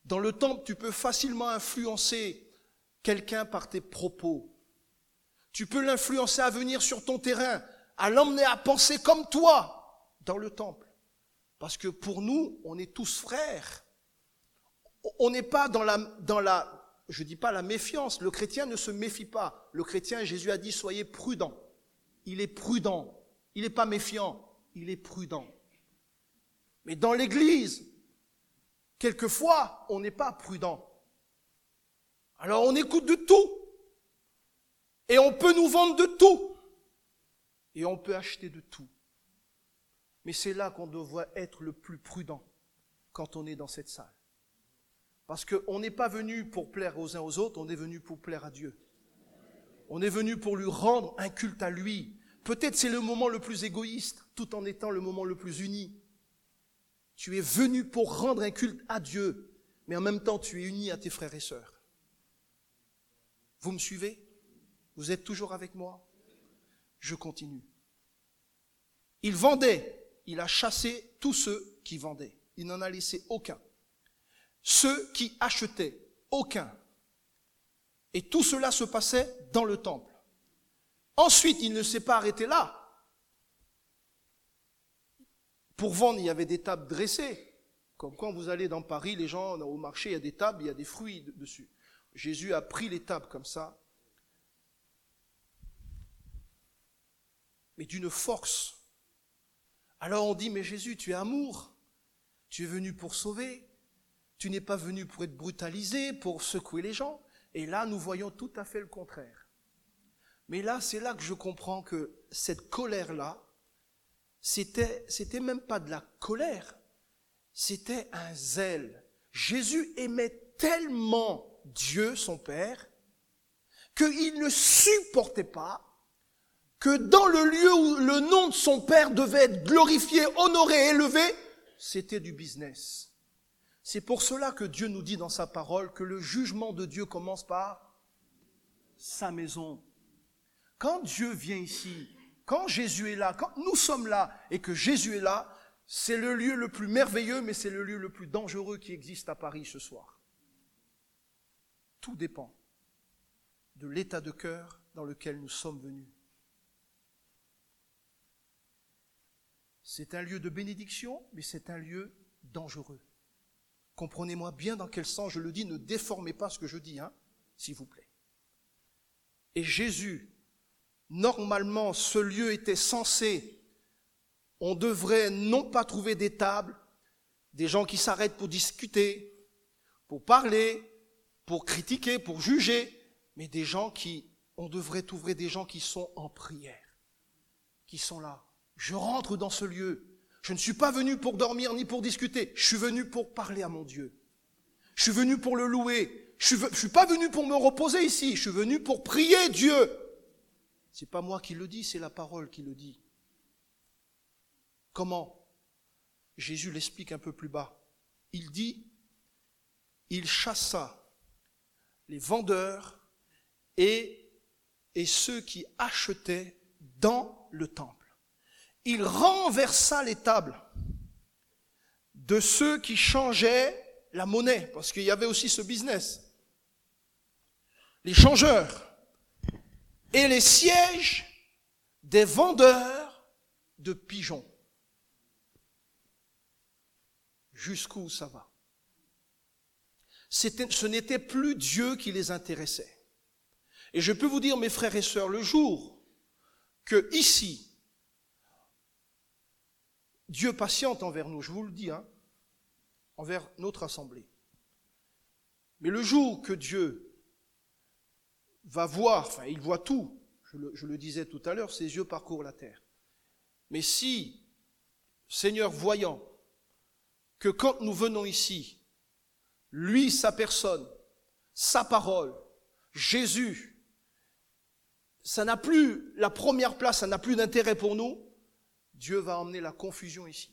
Dans le temple, tu peux facilement influencer quelqu'un par tes propos. Tu peux l'influencer à venir sur ton terrain, à l'emmener à penser comme toi dans le temple. Parce que pour nous, on est tous frères. On n'est pas dans la, je dis pas la méfiance. Le chrétien ne se méfie pas. Le chrétien, Jésus a dit, soyez prudents. Il est prudent. Il n'est pas méfiant. Il est prudent. Mais dans l'église, quelquefois, on n'est pas prudent. Alors on écoute de tout. Et on peut nous vendre de tout. Et on peut acheter de tout. Mais c'est là qu'on doit être le plus prudent quand on est dans cette salle. Parce qu'on n'est pas venu pour plaire aux uns aux autres, on est venu pour plaire à Dieu. On est venu pour lui rendre un culte à lui. Peut-être c'est le moment le plus égoïste, tout en étant le moment le plus uni. Tu es venu pour rendre un culte à Dieu, mais en même temps tu es uni à tes frères et sœurs. Vous me suivez? Vous êtes toujours avec moi? Je continue. Il vendait, il a chassé tous ceux qui vendaient. Il n'en a laissé aucun. Ceux qui achetaient, aucun. Et tout cela se passait dans le temple. Ensuite, il ne s'est pas arrêté là. Pour vendre, il y avait des tables dressées. Comme quand vous allez dans Paris, les gens au marché, il y a des tables, il y a des fruits dessus. Jésus a pris les tables comme ça, mais d'une force. Alors on dit, mais Jésus, tu es amour. Tu es venu pour sauver. Tu n'es pas venu pour être brutalisé, pour secouer les gens. Et là, nous voyons tout à fait le contraire. Mais là, c'est là que je comprends que cette colère-là, c'était même pas de la colère, c'était un zèle. Jésus aimait tellement Dieu, son Père, qu'il ne supportait pas que dans le lieu où le nom de son Père devait être glorifié, honoré, élevé, c'était du business. C'est pour cela que Dieu nous dit dans sa parole que le jugement de Dieu commence par sa maison. Quand Dieu vient ici, quand Jésus est là, quand nous sommes là et que Jésus est là, c'est le lieu le plus merveilleux, mais c'est le lieu le plus dangereux qui existe à Paris ce soir. Tout dépend de l'état de cœur dans lequel nous sommes venus. C'est un lieu de bénédiction, mais c'est un lieu dangereux. Comprenez-moi bien dans quel sens je le dis, ne déformez pas ce que je dis, s'il vous plaît. Et Jésus, normalement, ce lieu était censé, on devrait non pas trouver des tables, des gens qui s'arrêtent pour discuter, pour parler, pour critiquer, pour juger, mais des gens on devrait trouver des gens qui sont en prière, qui sont là. Je rentre dans ce lieu. Je ne suis pas venu pour dormir ni pour discuter. Je suis venu pour parler à mon Dieu. Je suis venu pour le louer. Je suis pas venu pour me reposer ici. Je suis venu pour prier Dieu. C'est pas moi qui le dis, c'est la parole qui le dit. Comment? Jésus l'explique un peu plus bas. Il dit, il chassa les vendeurs et ceux qui achetaient dans le temple. Il renversa les tables de ceux qui changeaient la monnaie, parce qu'il y avait aussi ce business. Les changeurs et les sièges des vendeurs de pigeons. Jusqu'où ça va? Ce n'était plus Dieu qui les intéressait. Et je peux vous dire, mes frères et sœurs, le jour que ici, Dieu patiente envers nous, je vous le dis, envers notre assemblée. Mais le jour que Dieu va voir, il voit tout, je le disais tout à l'heure, ses yeux parcourent la terre. Mais si, Seigneur voyant que quand nous venons ici, lui, sa personne, sa parole, Jésus, ça n'a plus la première place, ça n'a plus d'intérêt pour nous, Dieu va emmener la confusion ici,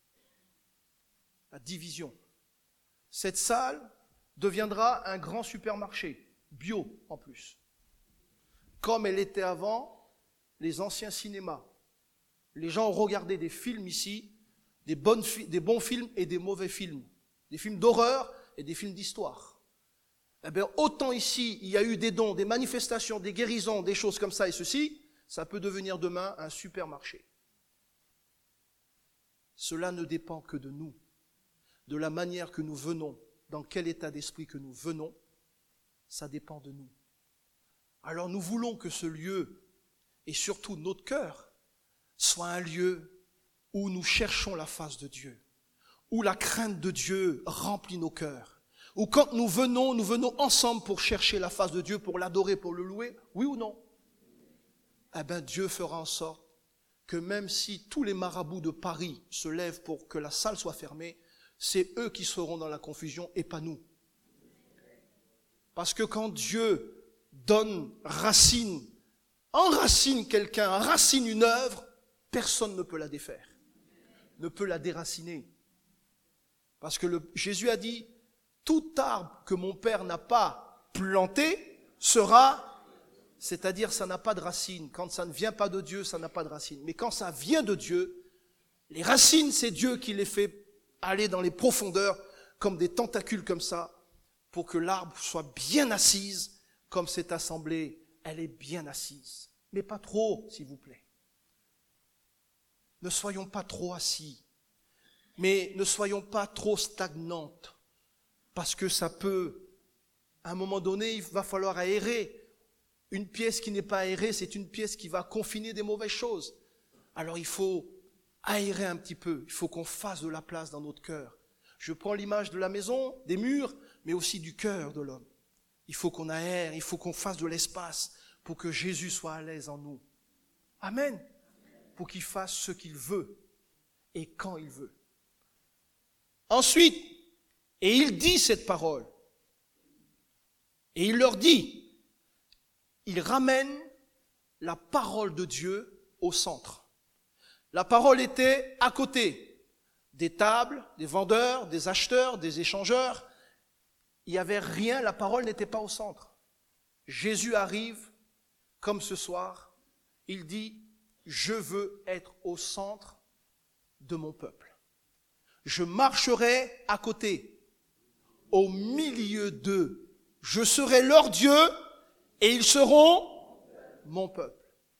la division. Cette salle deviendra un grand supermarché, bio en plus. Comme elle était avant les anciens cinémas. Les gens ont regardé des films ici, des bons films et des mauvais films. Des films d'horreur et des films d'histoire. Eh bien, autant ici, il y a eu des dons, des manifestations, des guérisons, des choses comme ça et ceci, ça peut devenir demain un supermarché. Cela ne dépend que de nous, de la manière que nous venons, dans quel état d'esprit que nous venons, ça dépend de nous. Alors nous voulons que ce lieu, et surtout notre cœur, soit un lieu où nous cherchons la face de Dieu, où la crainte de Dieu remplit nos cœurs, où quand nous venons ensemble pour chercher la face de Dieu, pour l'adorer, pour le louer, oui ou non? Eh bien Dieu fera en sorte que même si tous les marabouts de Paris se lèvent pour que la salle soit fermée, c'est eux qui seront dans la confusion et pas nous. Parce que quand Dieu donne racine, enracine quelqu'un, enracine une œuvre, personne ne peut la défaire, ne peut la déraciner. Parce que Jésus a dit, tout arbre que mon Père n'a pas planté sera, c'est-à-dire ça n'a pas de racine. Quand ça ne vient pas de Dieu, ça n'a pas de racine. Mais quand ça vient de Dieu, les racines, c'est Dieu qui les fait aller dans les profondeurs comme des tentacules comme ça, pour que l'arbre soit bien assise, comme cette assemblée, elle est bien assise. Mais pas trop, s'il vous plaît. Ne soyons pas trop assis, mais ne soyons pas trop stagnantes, parce que ça peut, à un moment donné, il va falloir aérer. Une pièce qui n'est pas aérée, c'est une pièce qui va confiner des mauvaises choses. Alors il faut aérer un petit peu, il faut qu'on fasse de la place dans notre cœur. Je prends l'image de la maison, des murs, mais aussi du cœur de l'homme. Il faut qu'on aère, il faut qu'on fasse de l'espace pour que Jésus soit à l'aise en nous. Amen. Pour qu'il fasse ce qu'il veut et quand il veut. Ensuite, et il dit cette parole, et il leur dit, il ramène la parole de Dieu au centre. La parole était à côté des tables, des vendeurs, des acheteurs, des échangeurs. Il n'y avait rien, la parole n'était pas au centre. Jésus arrive, comme ce soir, il dit, je veux être au centre de mon peuple. Je marcherai à côté, au milieu d'eux. Je serai leur Dieu et ils seront mon peuple.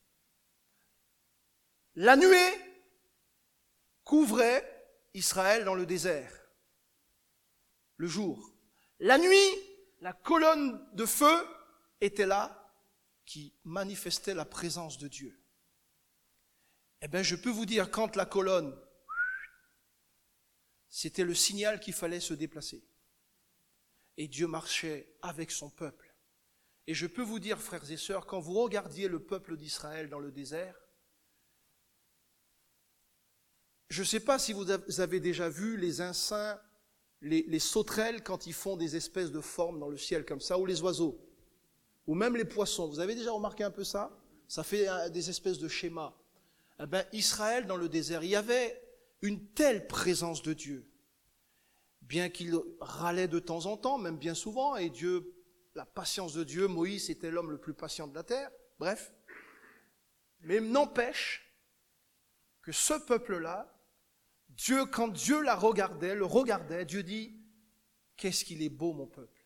La nuée couvrait Israël dans le désert. Le jour. La nuit, la colonne de feu était là qui manifestait la présence de Dieu. Eh bien, je peux vous dire, quand la colonne, c'était le signal qu'il fallait se déplacer. Et Dieu marchait avec son peuple. Et je peux vous dire, frères et sœurs, quand vous regardiez le peuple d'Israël dans le désert, je ne sais pas si vous avez déjà vu les insectes, les sauterelles quand ils font des espèces de formes dans le ciel comme ça, ou les oiseaux, ou même les poissons. Vous avez déjà remarqué un peu ça? Ça fait des espèces de schémas. Eh bien, Israël dans le désert, il y avait une telle présence de Dieu, bien qu'il râlait de temps en temps, même bien souvent, et Dieu, la patience de Dieu, Moïse était l'homme le plus patient de la terre, bref. Mais n'empêche que ce peuple-là, Dieu, quand Dieu le regardait, Dieu dit, qu'est-ce qu'il est beau mon peuple.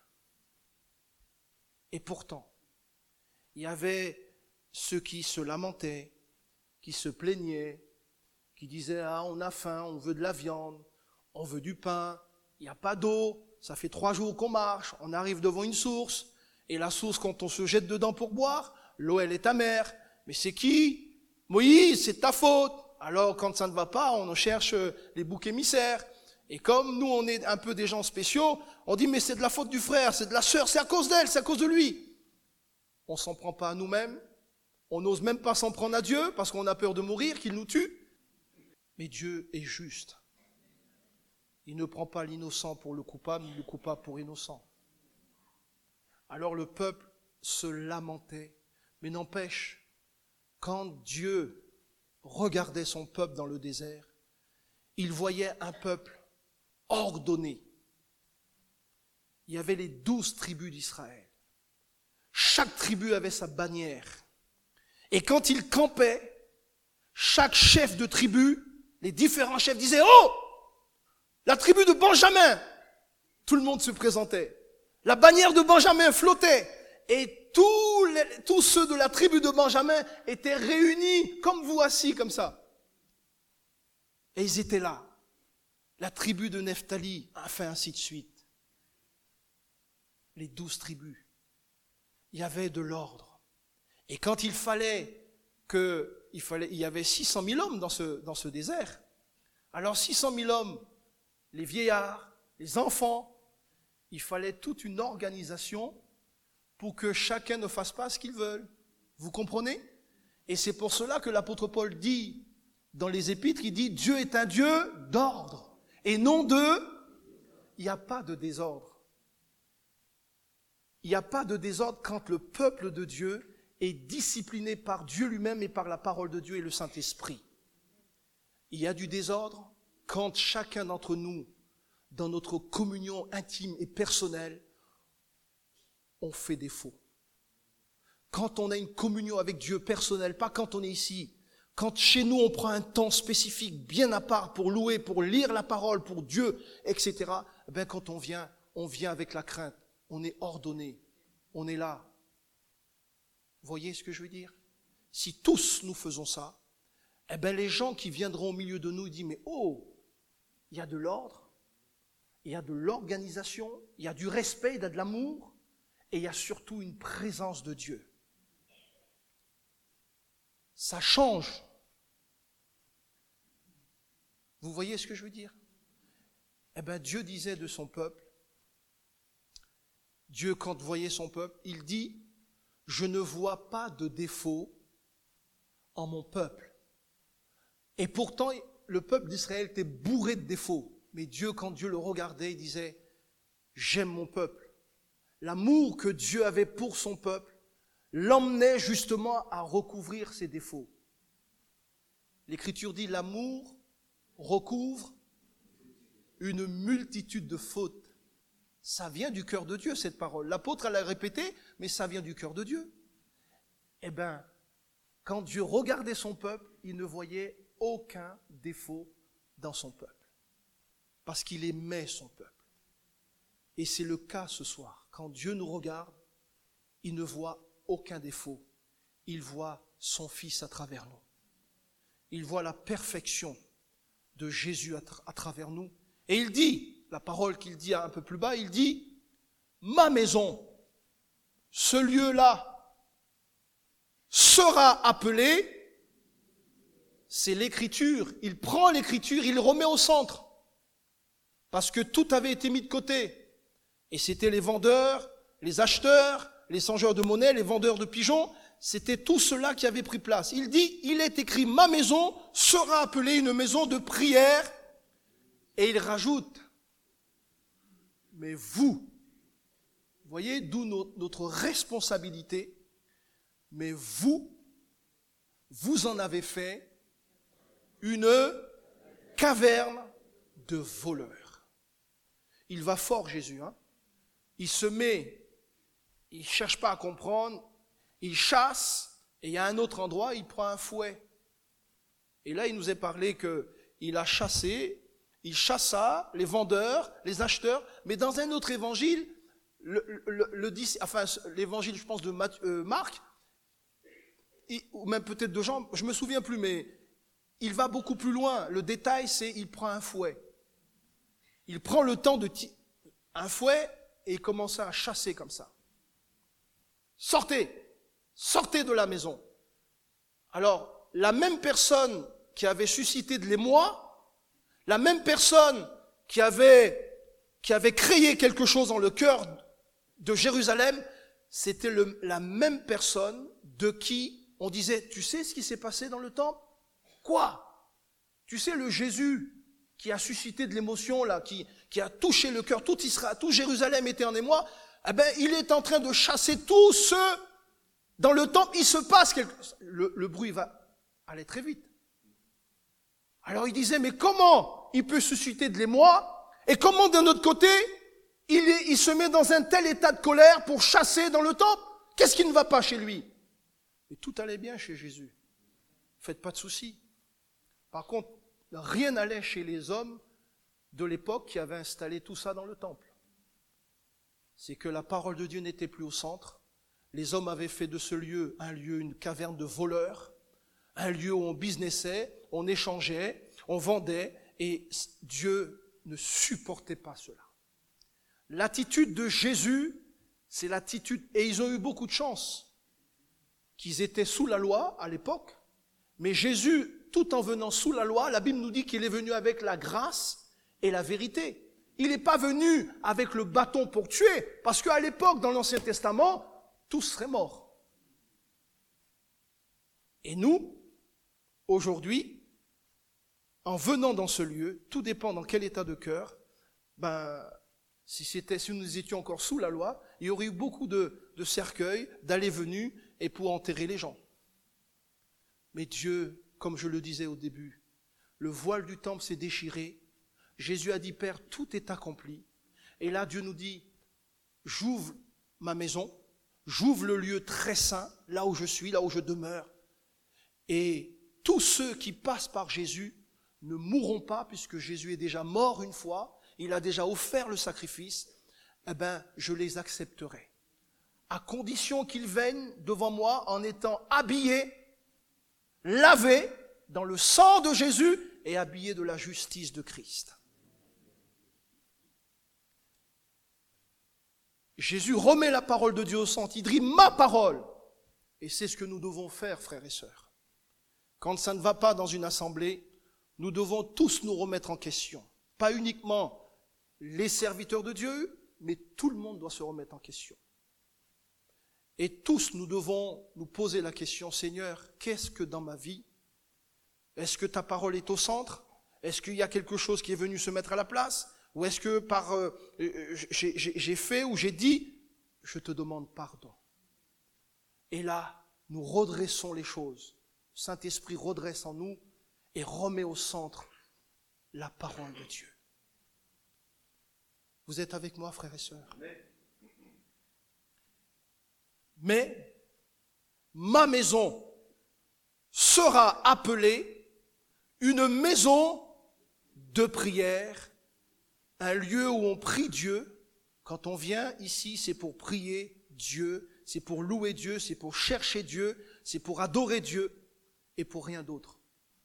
Et pourtant, il y avait ceux qui se lamentaient, qui se plaignaient, qui disaient, ah, on a faim, on veut de la viande, on veut du pain, il n'y a pas d'eau, ça fait 3 jours qu'on marche, on arrive devant une source, et la source, quand on se jette dedans pour boire, l'eau, elle est amère. Mais c'est qui? Moïse, c'est ta faute. Alors, quand ça ne va pas, on cherche les boucs émissaires. Et comme nous, on est un peu des gens spéciaux, on dit, mais c'est de la faute du frère, c'est de la sœur, c'est à cause d'elle, c'est à cause de lui. On ne s'en prend pas à nous-mêmes. On n'ose même pas s'en prendre à Dieu, parce qu'on a peur de mourir, qu'il nous tue. Mais Dieu est juste. Il ne prend pas l'innocent pour le coupable, ni le coupable pour innocent. Alors le peuple se lamentait. Mais n'empêche, quand Dieu regardait son peuple dans le désert, il voyait un peuple ordonné. Il y avait les 12 tribus d'Israël. Chaque tribu avait sa bannière. Et quand ils campaient, chaque chef de tribu, les différents chefs disaient « Oh, la tribu de Benjamin, Tout le monde se présentait. La bannière de Benjamin flottait. Et tous ceux de la tribu de Benjamin étaient réunis, comme vous assis, comme ça. Et ils étaient là. La tribu de Nephtali, enfin ainsi de suite. Les 12 tribus. Il y avait de l'ordre. Et quand il y avait 600 000 hommes dans ce désert. Alors 600 000 hommes, les vieillards, les enfants, il fallait toute une organisation pour que chacun ne fasse pas ce qu'il veut. Vous comprenez? Et c'est pour cela que l'apôtre Paul dit, dans les Épîtres, il dit, Dieu est un Dieu d'ordre et non il n'y a pas de désordre. Il n'y a pas de désordre quand le peuple de Dieu est discipliné par Dieu lui-même et par la parole de Dieu et le Saint-Esprit. Il y a du désordre quand chacun d'entre nous, dans notre communion intime et personnelle, on fait défaut. Quand on a une communion avec Dieu personnelle, pas quand on est ici, quand chez nous on prend un temps spécifique bien à part pour louer, pour lire la parole, pour Dieu, etc., ben quand on vient avec la crainte, on est ordonné, on est là. Vous voyez ce que je veux dire? Si tous nous faisons ça, eh ben les gens qui viendront au milieu de nous disent, mais oh, il y a de l'ordre, il y a de l'organisation, il y a du respect, il y a de l'amour, et il y a surtout une présence de Dieu. Ça change. Vous voyez ce que je veux dire? Eh bien, Dieu disait de son peuple, Dieu, quand voyait son peuple, il dit, je ne vois pas de défaut en mon peuple. Et pourtant, le peuple d'Israël était bourré de défauts. Mais Dieu, quand Dieu le regardait, il disait, j'aime mon peuple. L'amour que Dieu avait pour son peuple l'emmenait justement à recouvrir ses défauts. L'Écriture dit, l'amour recouvre une multitude de fautes. Ça vient du cœur de Dieu, cette parole. L'apôtre l'a répété, mais ça vient du cœur de Dieu. Eh bien, quand Dieu regardait son peuple, il ne voyait aucun défaut dans son peuple. Parce qu'il aimait son peuple. Et c'est le cas ce soir. Quand Dieu nous regarde, il ne voit aucun défaut. Il voit son Fils à travers nous. Il voit la perfection de Jésus à travers nous. Et il dit, la parole qu'il dit un peu plus bas, il dit, ma maison, ce lieu-là, sera appelé, c'est l'Écriture. Il prend l'Écriture, il le remet au centre. Parce que tout avait été mis de côté. Et c'était les vendeurs, les acheteurs, les changeurs de monnaie, les vendeurs de pigeons. C'était tout cela qui avait pris place. Il dit, il est écrit, ma maison sera appelée une maison de prière. Et il rajoute, mais vous voyez, d'où notre responsabilité, mais vous en avez fait une caverne de voleurs. Il va fort, Jésus, hein. Il se met, il ne cherche pas à comprendre, il chasse, et il y a un autre endroit, il prend un fouet. Et là, il nous est parlé qu'il a chassé, il chassa les vendeurs, les acheteurs, mais dans un autre évangile, l'évangile, je pense, de Marc, ou même peut-être de Jean, je ne me souviens plus, mais il va beaucoup plus loin. Le détail, c'est il prend un fouet. Il prend le temps de un fouet et il commence à chasser comme ça. Sortez de la maison. Alors, la même personne qui avait suscité de l'émoi, la même personne qui avait créé quelque chose dans le cœur de Jérusalem, c'était la même personne de qui on disait, tu sais ce qui s'est passé dans le temple? Quoi? Tu sais, le Jésus qui a suscité de l'émotion, là, qui a touché le cœur, tout Israël, tout Jérusalem était en émoi, eh ben, il est en train de chasser tous ceux dans le temple. Il se passe quelque chose. Le bruit va aller très vite. Alors il disait, mais comment il peut susciter de l'émoi? Et comment d'un autre côté, il se met dans un tel état de colère pour chasser dans le temple? Qu'est-ce qui ne va pas chez lui? Et tout allait bien chez Jésus. Faites pas de soucis. Par contre, rien n'allait chez les hommes de l'époque qui avaient installé tout ça dans le temple. c'est que la parole de Dieu n'était plus au centre. Les hommes avaient fait de ce lieu un lieu, une caverne de voleurs, un lieu où on businessait, on échangeait, on vendait, et Dieu ne supportait pas cela. L'attitude de Jésus, c'est l'attitude, et ils ont eu beaucoup de chance, qu'ils étaient sous la loi à l'époque, mais Jésus, tout en venant sous la loi, la Bible nous dit qu'il est venu avec la grâce et la vérité. Il n'est pas venu avec le bâton pour tuer, parce qu'à l'époque, dans l'Ancien Testament, tous seraient morts. Et nous, aujourd'hui, en venant dans ce lieu, tout dépend dans quel état de cœur, si nous étions encore sous la loi, il y aurait eu beaucoup de cercueils, d'allées-venues, et pour enterrer les gens. Mais Dieu, comme je le disais au début, le voile du temple s'est déchiré. Jésus a dit, Père, tout est accompli. Et là, Dieu nous dit, j'ouvre ma maison, j'ouvre le lieu très saint, là où je suis, là où je demeure. Et tous ceux qui passent par Jésus ne mourront pas, puisque Jésus est déjà mort une fois, il a déjà offert le sacrifice, je les accepterai. À condition qu'ils viennent devant moi en étant habillés, lavés dans le sang de Jésus et habillés de la justice de Christ. Jésus remet la parole de Dieu au centre, il dit ma parole. Et c'est ce que nous devons faire, frères et sœurs. Quand ça ne va pas dans une assemblée, nous devons tous nous remettre en question. Pas uniquement les serviteurs de Dieu, mais tout le monde doit se remettre en question. Et tous nous devons nous poser la question, Seigneur, qu'est-ce que dans ma vie, est-ce que ta parole est au centre? Est-ce qu'il y a quelque chose qui est venu se mettre à la place? Ou est-ce que j'ai fait ou j'ai dit, je te demande pardon. Et là, nous redressons les choses. Saint-Esprit redresse en nous et remet au centre la parole de Dieu. Vous êtes avec moi, frères et sœurs? Mais ma maison sera appelée une maison de prière, un lieu où on prie Dieu. Quand on vient ici, c'est pour prier Dieu, c'est pour louer Dieu, c'est pour chercher Dieu, c'est pour adorer Dieu et pour rien d'autre.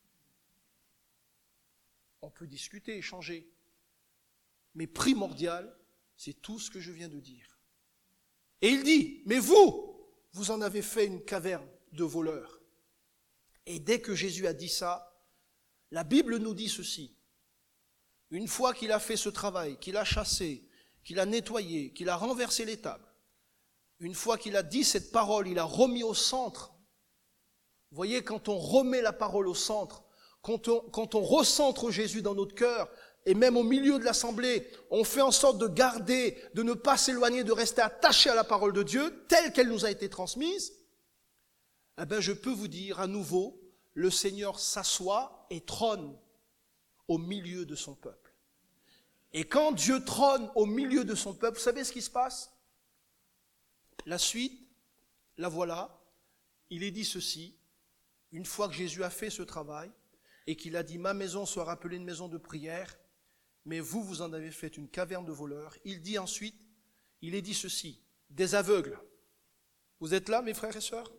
On peut discuter, échanger, mais primordial, c'est tout ce que je viens de dire. Et il dit, mais vous en avez fait une caverne de voleurs. Et dès que Jésus a dit ça, la Bible nous dit ceci. Une fois qu'il a fait ce travail, qu'il a chassé, qu'il a nettoyé, qu'il a renversé les tables, une fois qu'il a dit cette parole, il a remis au centre. Vous voyez, quand on remet la parole au centre, quand on recentre Jésus dans notre cœur, et même au milieu de l'assemblée, on fait en sorte de garder, de ne pas s'éloigner, de rester attaché à la parole de Dieu, telle qu'elle nous a été transmise, je peux vous dire à nouveau, le Seigneur s'assoit et trône au milieu de son peuple. Et quand Dieu trône au milieu de son peuple, vous savez ce qui se passe? La suite, la voilà, il est dit ceci, une fois que Jésus a fait ce travail, et qu'il a dit, ma maison sera appelée une maison de prière, mais vous en avez fait une caverne de voleurs. Il dit ensuite, il est dit ceci, des aveugles. Vous êtes là, mes frères et sœurs?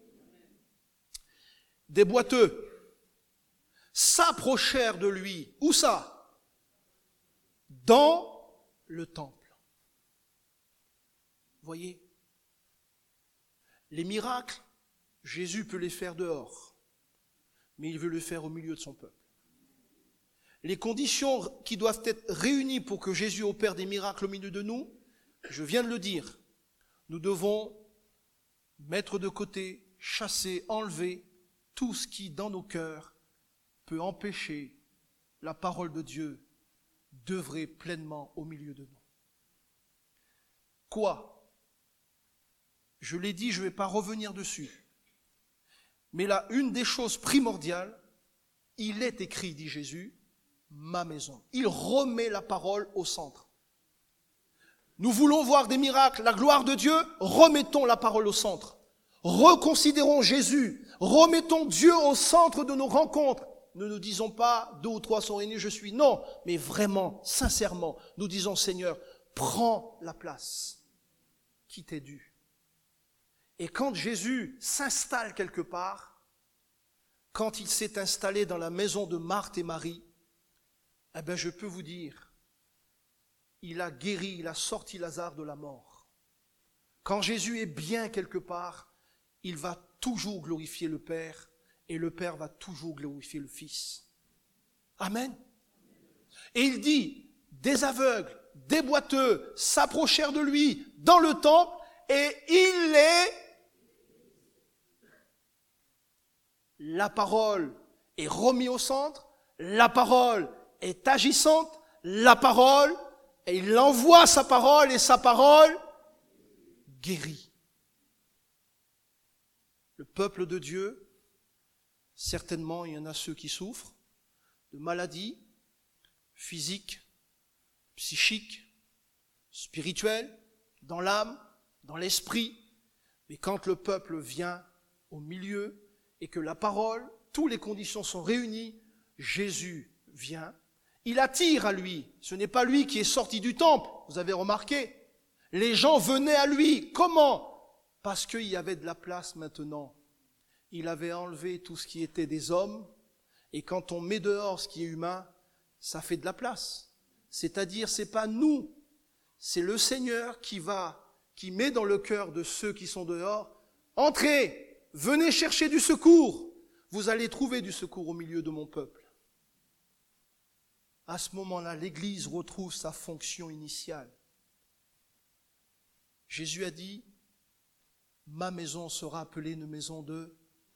Des boiteux s'approchèrent de lui. Où ça? Dans le temple. Vous voyez? Les miracles, Jésus peut les faire dehors, mais il veut le faire au milieu de son peuple. Les conditions qui doivent être réunies pour que Jésus opère des miracles au milieu de nous, je viens de le dire, nous devons mettre de côté, chasser, enlever tout ce qui, dans nos cœurs, peut empêcher la parole de Dieu d'œuvrer pleinement au milieu de nous. Quoi? Je l'ai dit, je ne vais pas revenir dessus. Mais là, une des choses primordiales, il est écrit, dit Jésus, ma maison. Il remet la parole au centre. Nous voulons voir des miracles, la gloire de Dieu, remettons la parole au centre. Reconsidérons Jésus, remettons Dieu au centre de nos rencontres. Ne nous disons pas 2 ou 3 sont réunis, je suis. Non, mais vraiment, sincèrement, nous disons Seigneur, prends la place. qui t'est dû. Et quand Jésus s'installe quelque part, quand il s'est installé dans la maison de Marthe et Marie, eh bien je peux vous dire, il a guéri, il a sorti Lazare de la mort. Quand Jésus est bien quelque part, il va toujours glorifier le Père et le Père va toujours glorifier le Fils. Amen. Et il dit, des aveugles, des boiteux s'approchèrent de lui dans le temple et il les... La parole est remise au centre, la parole est agissante, la parole, et il envoie sa parole et sa parole guérit. Le peuple de Dieu, certainement il y en a ceux qui souffrent de maladies physiques, psychiques, spirituelles, dans l'âme, dans l'esprit. Mais quand le peuple vient au milieu et que la parole, toutes les conditions sont réunies, Jésus vient, il attire à lui. Ce n'est pas lui qui est sorti du temple, vous avez remarqué. Les gens venaient à lui. Comment ? Parce qu'il y avait de la place maintenant. Il avait enlevé tout ce qui était des hommes, et quand on met dehors ce qui est humain, ça fait de la place. C'est-à-dire, c'est pas nous, c'est le Seigneur qui met dans le cœur de ceux qui sont dehors, entrez, venez chercher du secours. Vous allez trouver du secours au milieu de mon peuple. À ce moment-là, l'Église retrouve sa fonction initiale. Jésus a dit, ma maison sera appelée une maison de...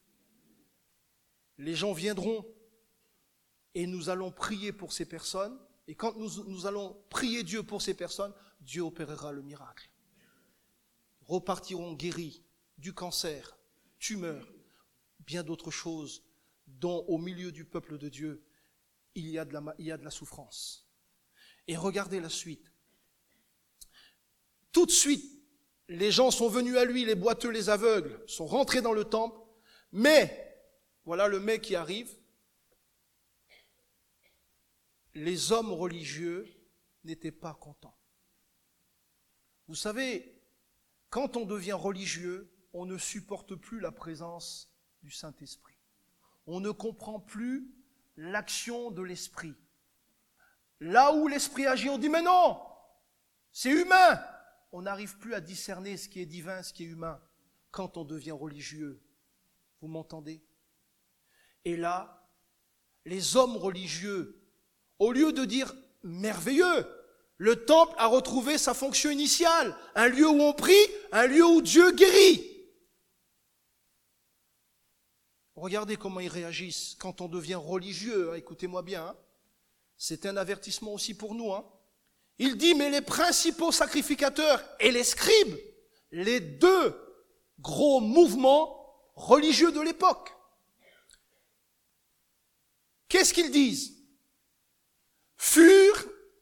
Les gens viendront et nous allons prier pour ces personnes. Et quand nous allons prier Dieu pour ces personnes, Dieu opérera le miracle. Repartiront guéris du cancer, tumeurs, bien d'autres choses dont au milieu du peuple de Dieu, il y a de la souffrance. Et regardez la suite. Tout de suite, les gens sont venus à lui, les boiteux, les aveugles, sont rentrés dans le temple, mais, voilà le mais qui arrive, les hommes religieux n'étaient pas contents. Vous savez, quand on devient religieux, on ne supporte plus la présence du Saint-Esprit. On ne comprend plus l'action de l'Esprit. Là où l'Esprit agit, on dit « mais non, c'est humain !» On n'arrive plus à discerner ce qui est divin, ce qui est humain, quand on devient religieux. Vous m'entendez ? Et là, les hommes religieux, au lieu de dire « merveilleux », le temple a retrouvé sa fonction initiale, un lieu où on prie, un lieu où Dieu guérit. Regardez comment ils réagissent quand on devient religieux, écoutez-moi bien, c'est un avertissement aussi pour nous. Il dit, mais les principaux sacrificateurs et les scribes, les deux gros mouvements religieux de l'époque, qu'est-ce qu'ils disent ? Furent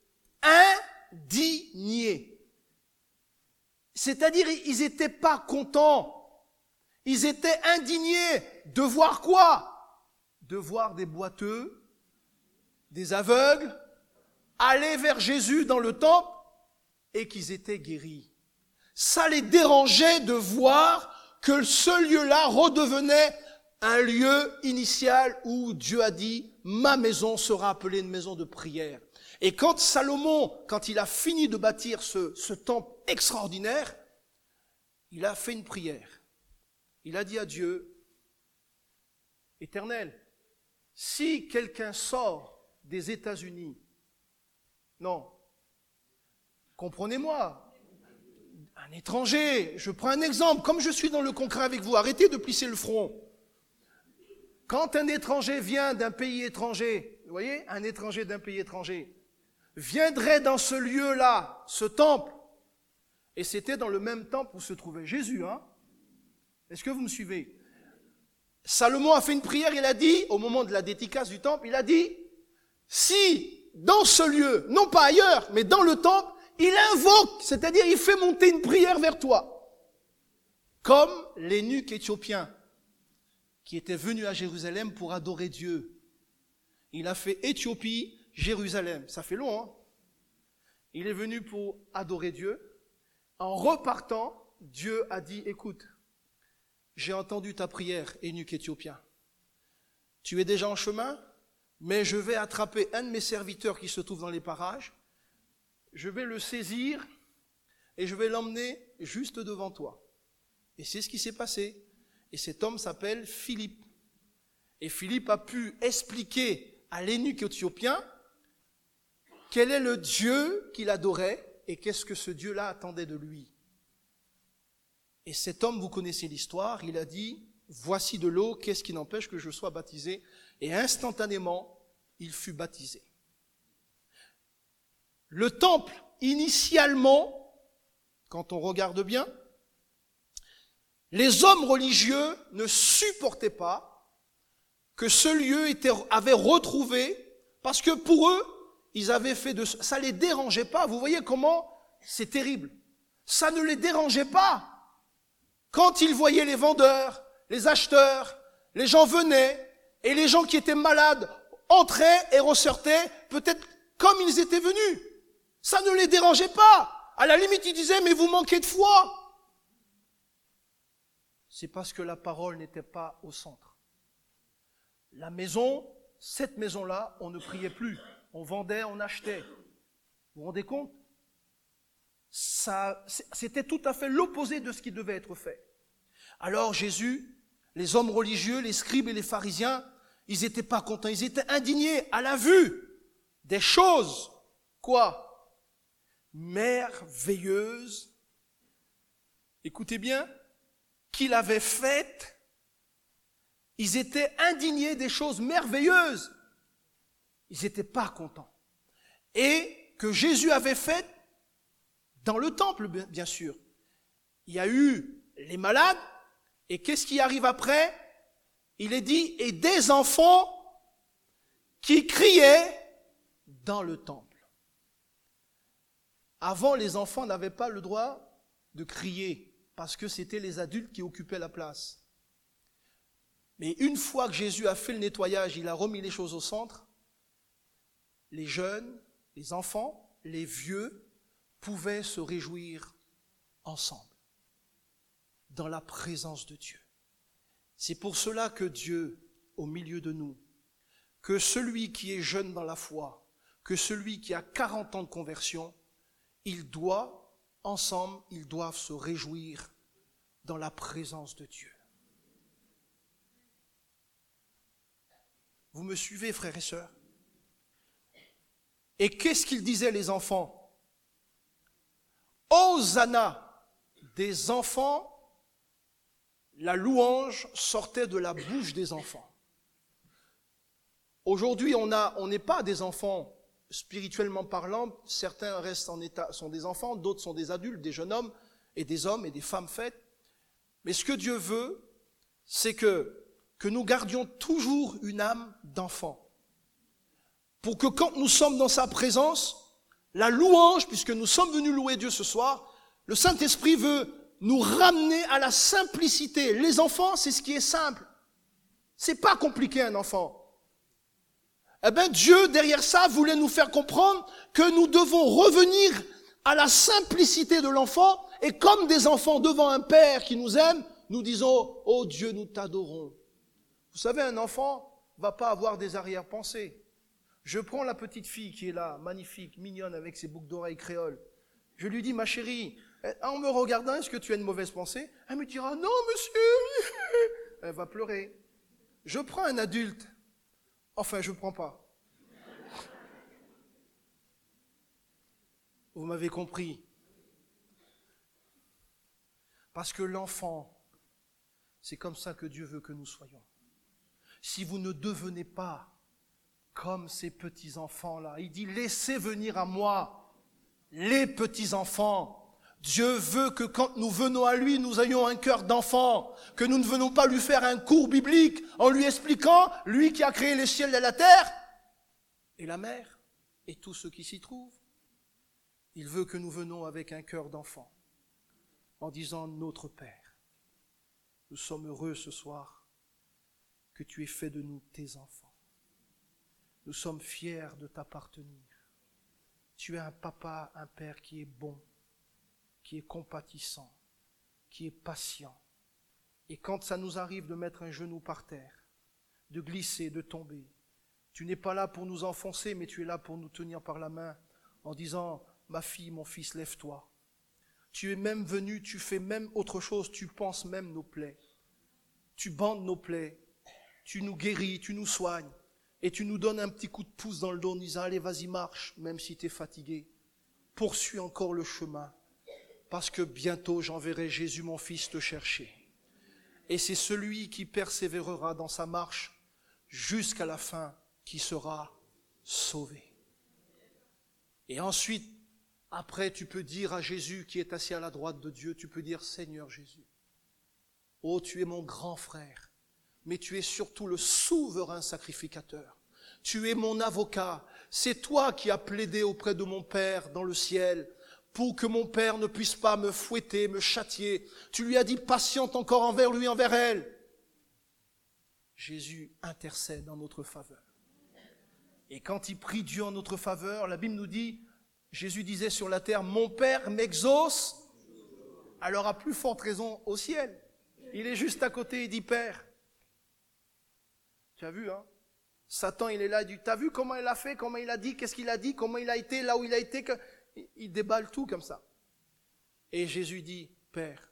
indignés. C'est-à-dire, ils n'étaient pas contents. Ils étaient indignés de voir quoi ? De voir des boiteux, des aveugles, aller vers Jésus dans le temple et qu'ils étaient guéris. Ça les dérangeait de voir que ce lieu-là redevenait un lieu initial où Dieu a dit « ma maison sera appelée une maison de prière ». Et quand Salomon, quand il a fini de bâtir ce temple extraordinaire, il a fait une prière. Il a dit à Dieu, « Éternel, si quelqu'un sort des États-Unis, non, comprenez-moi, un étranger, je prends un exemple, comme je suis dans le concret avec vous, arrêtez de plisser le front. Quand un étranger vient d'un pays étranger, vous voyez, un étranger d'un pays étranger, viendrait dans ce lieu-là, ce temple, et c'était dans le même temple où se trouvait Jésus, Est-ce que vous me suivez ? Salomon a fait une prière, il a dit, au moment de la dédicace du temple, il a dit, si dans ce lieu, non pas ailleurs, mais dans le temple, il invoque, c'est-à-dire il fait monter une prière vers toi, comme l'eunuque éthiopien qui était venu à Jérusalem pour adorer Dieu. Il a fait Éthiopie, Jérusalem, ça fait long, Il est venu pour adorer Dieu. En repartant, Dieu a dit, écoute, j'ai entendu ta prière, eunuque éthiopien. Tu es déjà en chemin, mais je vais attraper un de mes serviteurs qui se trouve dans les parages, je vais le saisir et je vais l'emmener juste devant toi. Et c'est ce qui s'est passé. Et cet homme s'appelle Philippe. Et Philippe a pu expliquer à l'eunuque éthiopien quel est le Dieu qu'il adorait et qu'est-ce que ce Dieu-là attendait de lui. Et cet homme, vous connaissez l'histoire, il a dit, voici de l'eau, qu'est-ce qui n'empêche que je sois baptisé? Et instantanément, il fut baptisé. Le temple, initialement, quand on regarde bien, les hommes religieux ne supportaient pas que ce lieu avait retrouvé, parce que pour eux, ils avaient fait de ça les dérangeait pas. Vous voyez comment c'est terrible. Ça ne les dérangeait pas. Quand ils voyaient les vendeurs, les acheteurs, les gens venaient et les gens qui étaient malades entraient et ressortaient peut-être comme ils étaient venus. Ça ne les dérangeait pas. À la limite, ils disaient, mais vous manquez de foi. C'est parce que la parole n'était pas au centre. La maison, cette maison-là, on ne priait plus. On vendait, on achetait. Vous vous rendez compte? C'était tout à fait l'opposé de ce qui devait être fait. Alors Jésus, les hommes religieux, les scribes et les pharisiens, ils n'étaient pas contents, ils étaient indignés à la vue des choses, quoi? Merveilleuses. Écoutez bien, qu'il avait faites. Ils étaient indignés des choses merveilleuses. Ils n'étaient pas contents. Et que Jésus avait fait dans le temple, bien sûr. Il y a eu les malades, et qu'est-ce qui arrive après? Il est dit, et des enfants qui criaient dans le temple. Avant, les enfants n'avaient pas le droit de crier, parce que c'était les adultes qui occupaient la place. Mais une fois que Jésus a fait le nettoyage, il a remis les choses au centre, les jeunes, les enfants, les vieux pouvaient se réjouir ensemble, dans la présence de Dieu. C'est pour cela que Dieu, au milieu de nous, que celui qui est jeune dans la foi, que celui qui a 40 ans de conversion, ils doivent se réjouir dans la présence de Dieu. Vous me suivez, frères et sœurs? Et qu'est-ce qu'ils disaient les enfants? Hosanna, des enfants, la louange sortait de la bouche des enfants. Aujourd'hui, on n'est pas des enfants spirituellement parlant. Certains restent en état, sont des enfants, d'autres sont des adultes, des jeunes hommes et des femmes faites. Mais ce que Dieu veut, c'est que nous gardions toujours une âme d'enfant. Pour que quand nous sommes dans sa présence, la louange, puisque nous sommes venus louer Dieu ce soir, le Saint-Esprit veut nous ramener à la simplicité. Les enfants, c'est ce qui est simple. C'est pas compliqué, un enfant. Eh bien, Dieu, derrière ça, voulait nous faire comprendre que nous devons revenir à la simplicité de l'enfant, et comme des enfants devant un Père qui nous aime, nous disons, oh Dieu, nous t'adorons. Vous savez, un enfant va pas avoir des arrière-pensées. Je prends la petite fille qui est là, magnifique, mignonne, avec ses boucles d'oreilles créoles. Je lui dis, ma chérie, en me regardant, est-ce que tu as une mauvaise pensée? Elle me dira, non, monsieur. Elle va pleurer. Je prends un adulte. Enfin, je ne prends pas. Vous m'avez compris. Parce que l'enfant, c'est comme ça que Dieu veut que nous soyons. Si vous ne devenez pas comme ces petits-enfants-là, il dit, laissez venir à moi les petits-enfants. Dieu veut que quand nous venons à lui, nous ayons un cœur d'enfant, que nous ne venons pas lui faire un cours biblique en lui expliquant, lui qui a créé les ciels et la terre, et la mer, et tout ce qui s'y trouve. Il veut que nous venons avec un cœur d'enfant, en disant, notre Père, nous sommes heureux ce soir que tu aies fait de nous tes enfants. Nous sommes fiers de t'appartenir. Tu es un papa, un père qui est bon, qui est compatissant, qui est patient. Et quand ça nous arrive de mettre un genou par terre, de glisser, de tomber, tu n'es pas là pour nous enfoncer, mais tu es là pour nous tenir par la main en disant « Ma fille, mon fils, lève-toi ». Tu es même venu, tu fais même autre chose, tu penses même nos plaies. Tu bandes nos plaies, tu nous guéris, tu nous soignes. Et tu nous donnes un petit coup de pouce dans le dos en disant « Allez, vas-y, marche, même si tu es fatigué. Poursuis encore le chemin, parce que bientôt j'enverrai Jésus, mon fils, te chercher. » Et c'est celui qui persévérera dans sa marche jusqu'à la fin qui sera sauvé. Et ensuite, après, tu peux dire à Jésus qui est assis à la droite de Dieu, tu peux dire « Seigneur Jésus, oh, tu es mon grand frère, mais tu es surtout le souverain sacrificateur. Tu es mon avocat. C'est toi qui as plaidé auprès de mon Père dans le ciel pour que mon Père ne puisse pas me fouetter, me châtier. Tu lui as dit patiente encore envers lui, envers elle. » Jésus intercède en notre faveur. Et quand il prie Dieu en notre faveur, la Bible nous dit, Jésus disait sur la terre, « Mon Père m'exauce, alors à plus forte raison au ciel. » Il est juste à côté, il dit « Père. » Tu as vu, hein? Satan, il est là, il dit « T'as vu comment il a fait, comment il a dit, qu'est-ce qu'il a dit, comment il a été, là où il a été ?» Il déballe tout comme ça. Et Jésus dit « Père,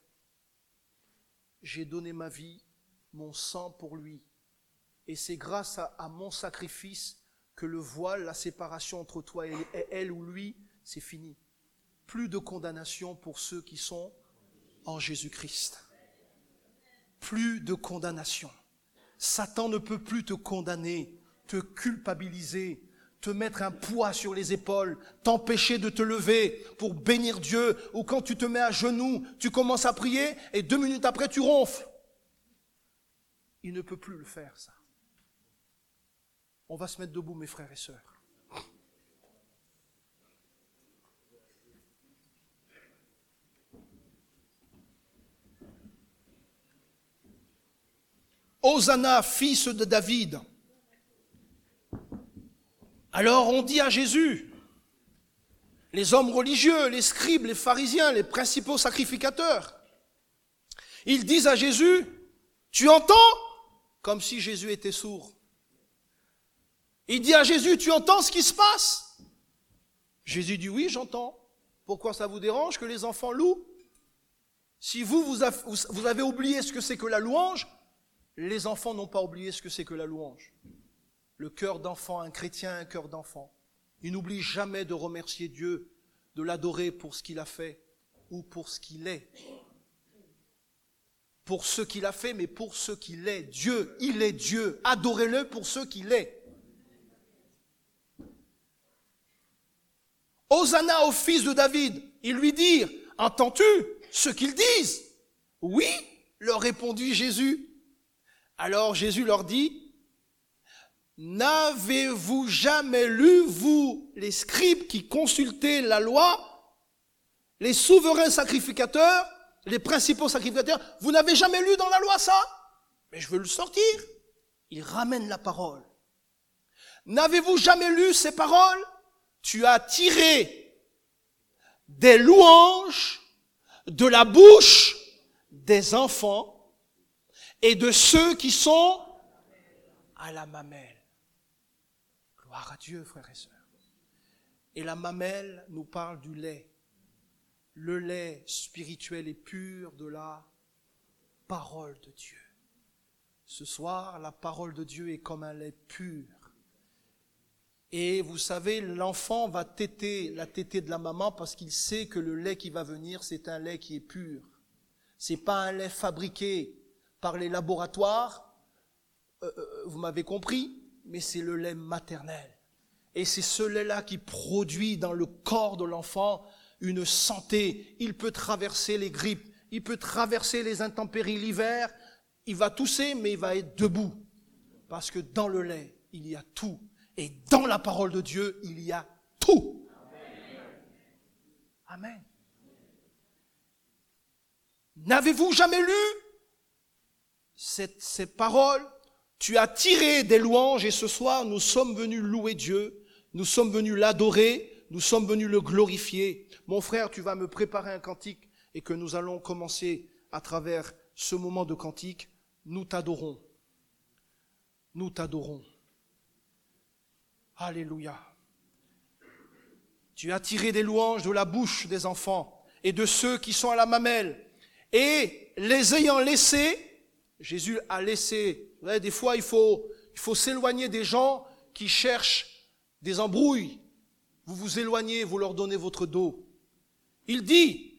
j'ai donné ma vie, mon sang pour lui. Et c'est grâce à mon sacrifice que le voile, la séparation entre toi et elle ou lui, c'est fini. Plus de condamnation pour ceux qui sont en Jésus-Christ. Plus de condamnation. Satan ne peut plus te condamner, te culpabiliser, te mettre un poids sur les épaules, t'empêcher de te lever pour bénir Dieu, ou quand tu te mets à genoux, tu commences à prier et 2 minutes après tu ronfles. Il ne peut plus le faire, ça. On va se mettre debout, mes frères et sœurs. Hosanna, fils de David. Alors on dit à Jésus, les hommes religieux, les scribes, les pharisiens, les principaux sacrificateurs, ils disent à Jésus, tu entends? Comme si Jésus était sourd. Il dit à Jésus, tu entends ce qui se passe? Jésus dit, oui, j'entends. Pourquoi ça vous dérange que les enfants louent? Si vous avez oublié ce que c'est que la louange, les enfants n'ont pas oublié ce que c'est que la louange. Le cœur d'enfant, un chrétien a un cœur d'enfant. Il n'oublie jamais de remercier Dieu, de l'adorer pour ce qu'il a fait ou pour ce qu'il est. Pour ce qu'il a fait, mais pour ce qu'il est. Dieu, il est Dieu. Adorez-le pour ce qu'il est. Hosanna au fils de David. Ils lui dirent, entends-tu ce qu'ils disent? Oui, leur répondit Jésus. Alors Jésus leur dit, n'avez-vous jamais lu, vous, les scribes qui consultez la loi, les souverains sacrificateurs, les principaux sacrificateurs, vous n'avez jamais lu dans la loi ça? Mais je veux le sortir. Il ramène la parole. N'avez-vous jamais lu ces paroles? Tu as tiré des louanges de la bouche des enfants et de ceux qui sont à la mamelle. Gloire à Dieu, frères et sœurs. Et la mamelle nous parle du lait. Le lait spirituel et pur de la parole de Dieu. Ce soir, la parole de Dieu est comme un lait pur. Et vous savez, l'enfant va téter la tétée de la maman parce qu'il sait que le lait qui va venir, c'est un lait qui est pur. C'est pas un lait fabriqué par les laboratoires, vous m'avez compris, mais c'est le lait maternel. Et c'est ce lait-là qui produit dans le corps de l'enfant une santé. Il peut traverser les grippes, il peut traverser les intempéries l'hiver, il va tousser, mais il va être debout. Parce que dans le lait, il y a tout. Et dans la parole de Dieu, il y a tout. Amen. N'avez-vous jamais lu ces paroles? Tu as tiré des louanges et ce soir, nous sommes venus louer Dieu, nous sommes venus l'adorer, nous sommes venus le glorifier. Mon frère, tu vas me préparer un cantique et que nous allons commencer à travers ce moment de cantique, nous t'adorons. Nous t'adorons. Alléluia. Tu as tiré des louanges de la bouche des enfants et de ceux qui sont à la mamelle. Et les ayant laissés, Jésus a laissé. Vous voyez, des fois, il faut s'éloigner des gens qui cherchent des embrouilles. Vous vous éloignez, vous leur donnez votre dos. Il dit,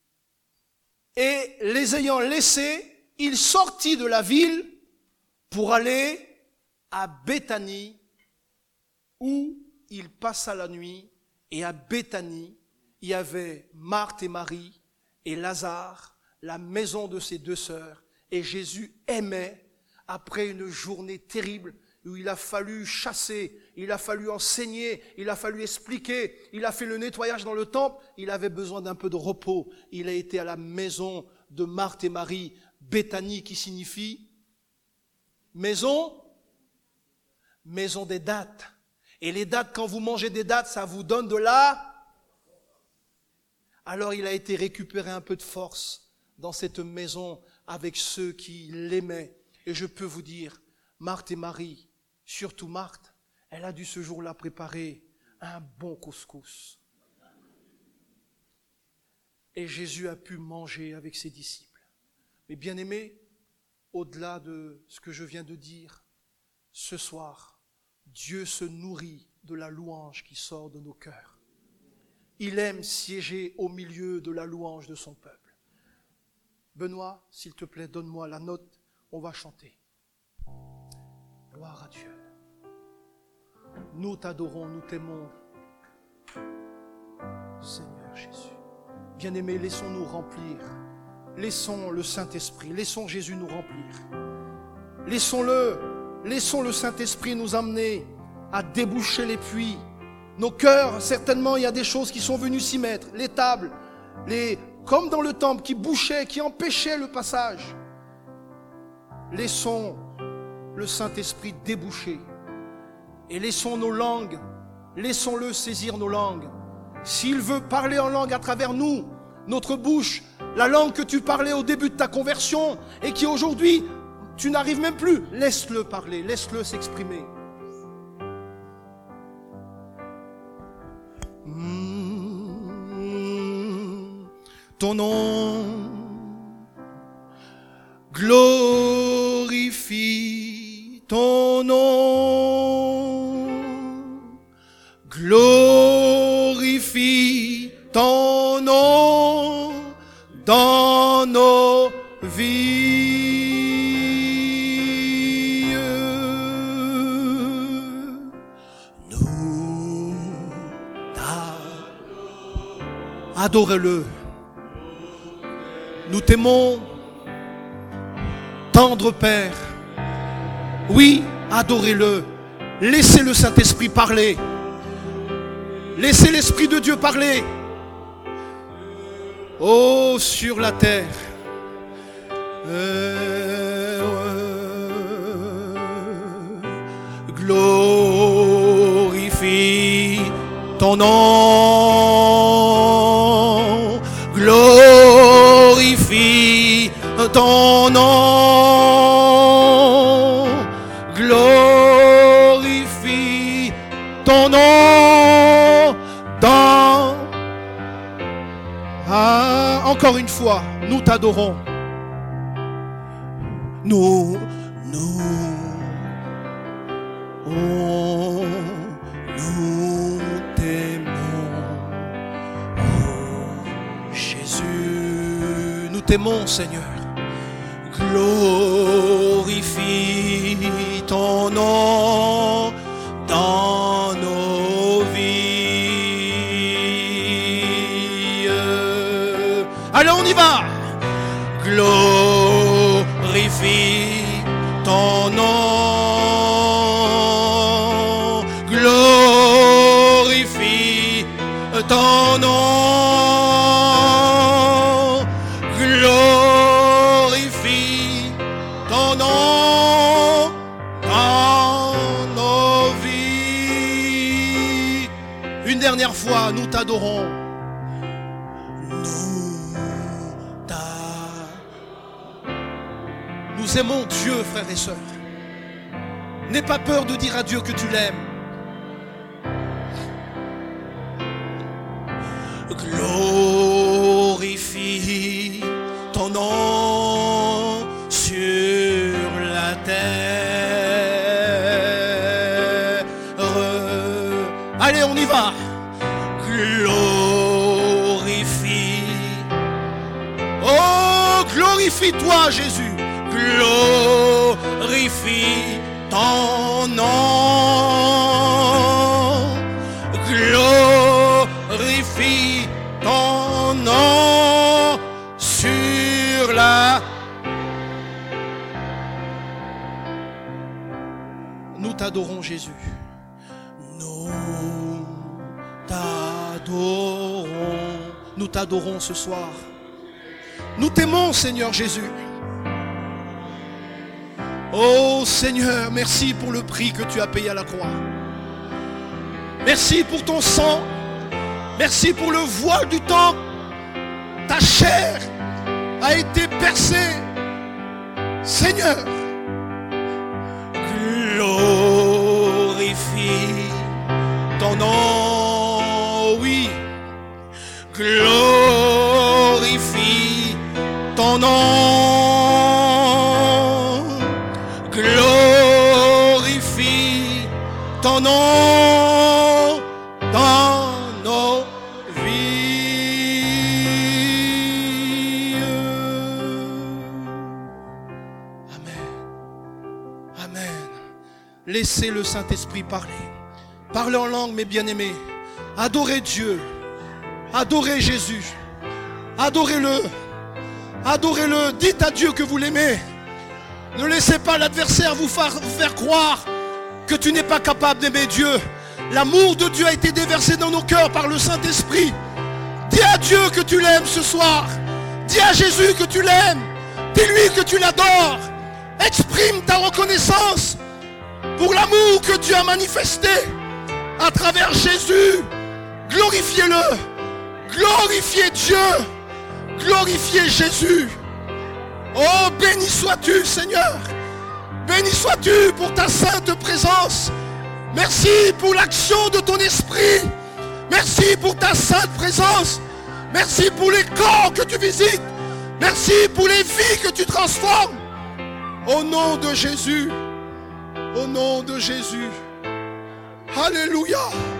et les ayant laissés, il sortit de la ville pour aller à Béthanie, où il passa la nuit. Et à Béthanie, il y avait Marthe et Marie et Lazare, la maison de ses deux sœurs. Et Jésus aimait, après une journée terrible, où il a fallu chasser, il a fallu enseigner, il a fallu expliquer, il a fait le nettoyage dans le temple, il avait besoin d'un peu de repos. Il a été à la maison de Marthe et Marie, Béthanie qui signifie maison des dattes. Et les dattes, quand vous mangez des dattes, ça vous donne de la... Alors il a été récupérer un peu de force dans cette maison avec ceux qui l'aimaient. Et je peux vous dire, Marthe et Marie, surtout Marthe, elle a dû ce jour-là préparer un bon couscous. Et Jésus a pu manger avec ses disciples. Mais bien aimés, au-delà de ce que je viens de dire, ce soir, Dieu se nourrit de la louange qui sort de nos cœurs. Il aime siéger au milieu de la louange de son peuple. Benoît, s'il te plaît, donne-moi la note, on va chanter. Gloire à Dieu. Nous t'adorons, nous t'aimons. Seigneur Jésus. Bien-aimés, laissons-nous remplir. Laissons le Saint-Esprit, laissons Jésus nous remplir. Laissons le Saint-Esprit nous amener à déboucher les puits. Nos cœurs, certainement, il y a des choses qui sont venues s'y mettre. Les tables, comme dans le temple, qui bouchaient, qui empêchaient le passage. Laissons le Saint-Esprit déboucher. Et laissons nos langues, laissons-le saisir nos langues. S'il veut parler en langue à travers nous, notre bouche, la langue que tu parlais au début de ta conversion et qui aujourd'hui, tu n'arrives même plus, laisse-le parler, laisse-le s'exprimer. Ton nom glorifie ton nom, glorifie ton nom dans nos vies. Nous adorez-le. Nous t'aimons, tendre Père. Oui, adorez-le. Laissez le Saint-Esprit parler. Laissez l'Esprit de Dieu parler. Oh, sur la terre. Glorifie ton nom. Glorifie ton nom. Glorifie ton nom dans... encore une fois, nous t'adorons. Nous t'aimons. Oh, Jésus, nous t'aimons, Seigneur. Glorifie ton nom dans nos vies. Allez, on y va. Glorifie ton nom. Glorifie ton nom. Glorifie ton nom dans nos vies. Une dernière fois, nous t'adorons. nous aimons Dieu, frères et sœurs. N'aie pas peur de dire à Dieu que tu l'aimes. Glorifie ton nom sur la terre. Allez, on y va. Glorifie. Oh, glorifie-toi, Jésus. Glorifie ton nom. Glorifie ton nom sur la... Nous t'adorons, Jésus. Nous t'adorons. Nous t'adorons ce soir. Nous t'aimons, Seigneur Jésus. Oh Seigneur, merci pour le prix que tu as payé à la croix. Merci pour ton sang. Merci pour le voile du temps. Ta chair a été percée. Seigneur, glorifie ton nom. Oui, glorifie ton nom. Glorifie ton nom dans nos vies. Amen. Amen. Laissez le Saint-Esprit parler. Parlez en langue, mes bien-aimés. Adorez Dieu. Adorez Jésus. Adorez-le. Adorez-le. Dites à Dieu que vous l'aimez. Ne laissez pas l'adversaire vous faire croire que tu n'es pas capable d'aimer Dieu. L'amour de Dieu a été déversé dans nos cœurs par le Saint-Esprit. Dis à Dieu que tu l'aimes ce soir. Dis à Jésus que tu l'aimes. Dis-lui que tu l'adores. Exprime ta reconnaissance pour l'amour que Dieu a manifesté à travers Jésus. Glorifiez-le. Glorifiez Dieu. Glorifiez Jésus. Oh, béni sois-tu, Seigneur. Béni sois-tu pour ta sainte présence. Merci pour l'action de ton esprit. Merci pour ta sainte présence. Merci pour les corps que tu visites. Merci pour les vies que tu transformes. Au nom de Jésus. Au nom de Jésus. Alléluia.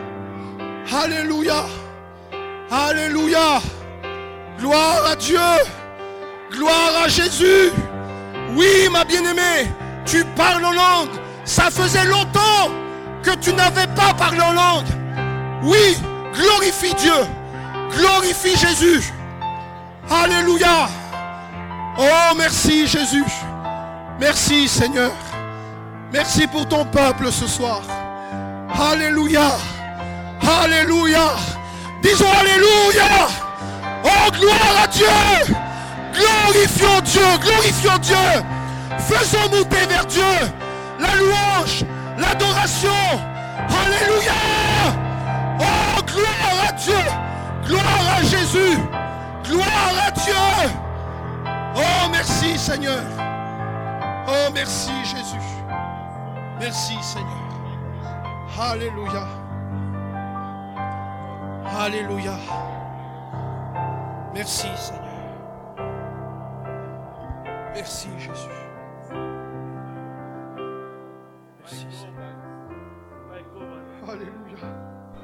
Alléluia. Alléluia. Gloire à Dieu. Gloire à Jésus. Oui, ma bien-aimée, tu parles en langue. Ça faisait longtemps que tu n'avais pas parlé en langue. Oui, glorifie Dieu. Glorifie Jésus. Alléluia. Oh, merci Jésus. Merci Seigneur. Merci pour ton peuple ce soir. Alléluia. Alléluia. Disons Alléluia. Oh, gloire à Dieu. Glorifions Dieu, glorifions Dieu. Faisons monter vers Dieu la louange, l'adoration. Alléluia. Oh, gloire à Dieu. Gloire à Jésus. Gloire à Dieu. Oh, merci Seigneur. Oh, merci Jésus. Merci Seigneur. Alléluia. Alléluia. Merci Seigneur. Merci Jésus.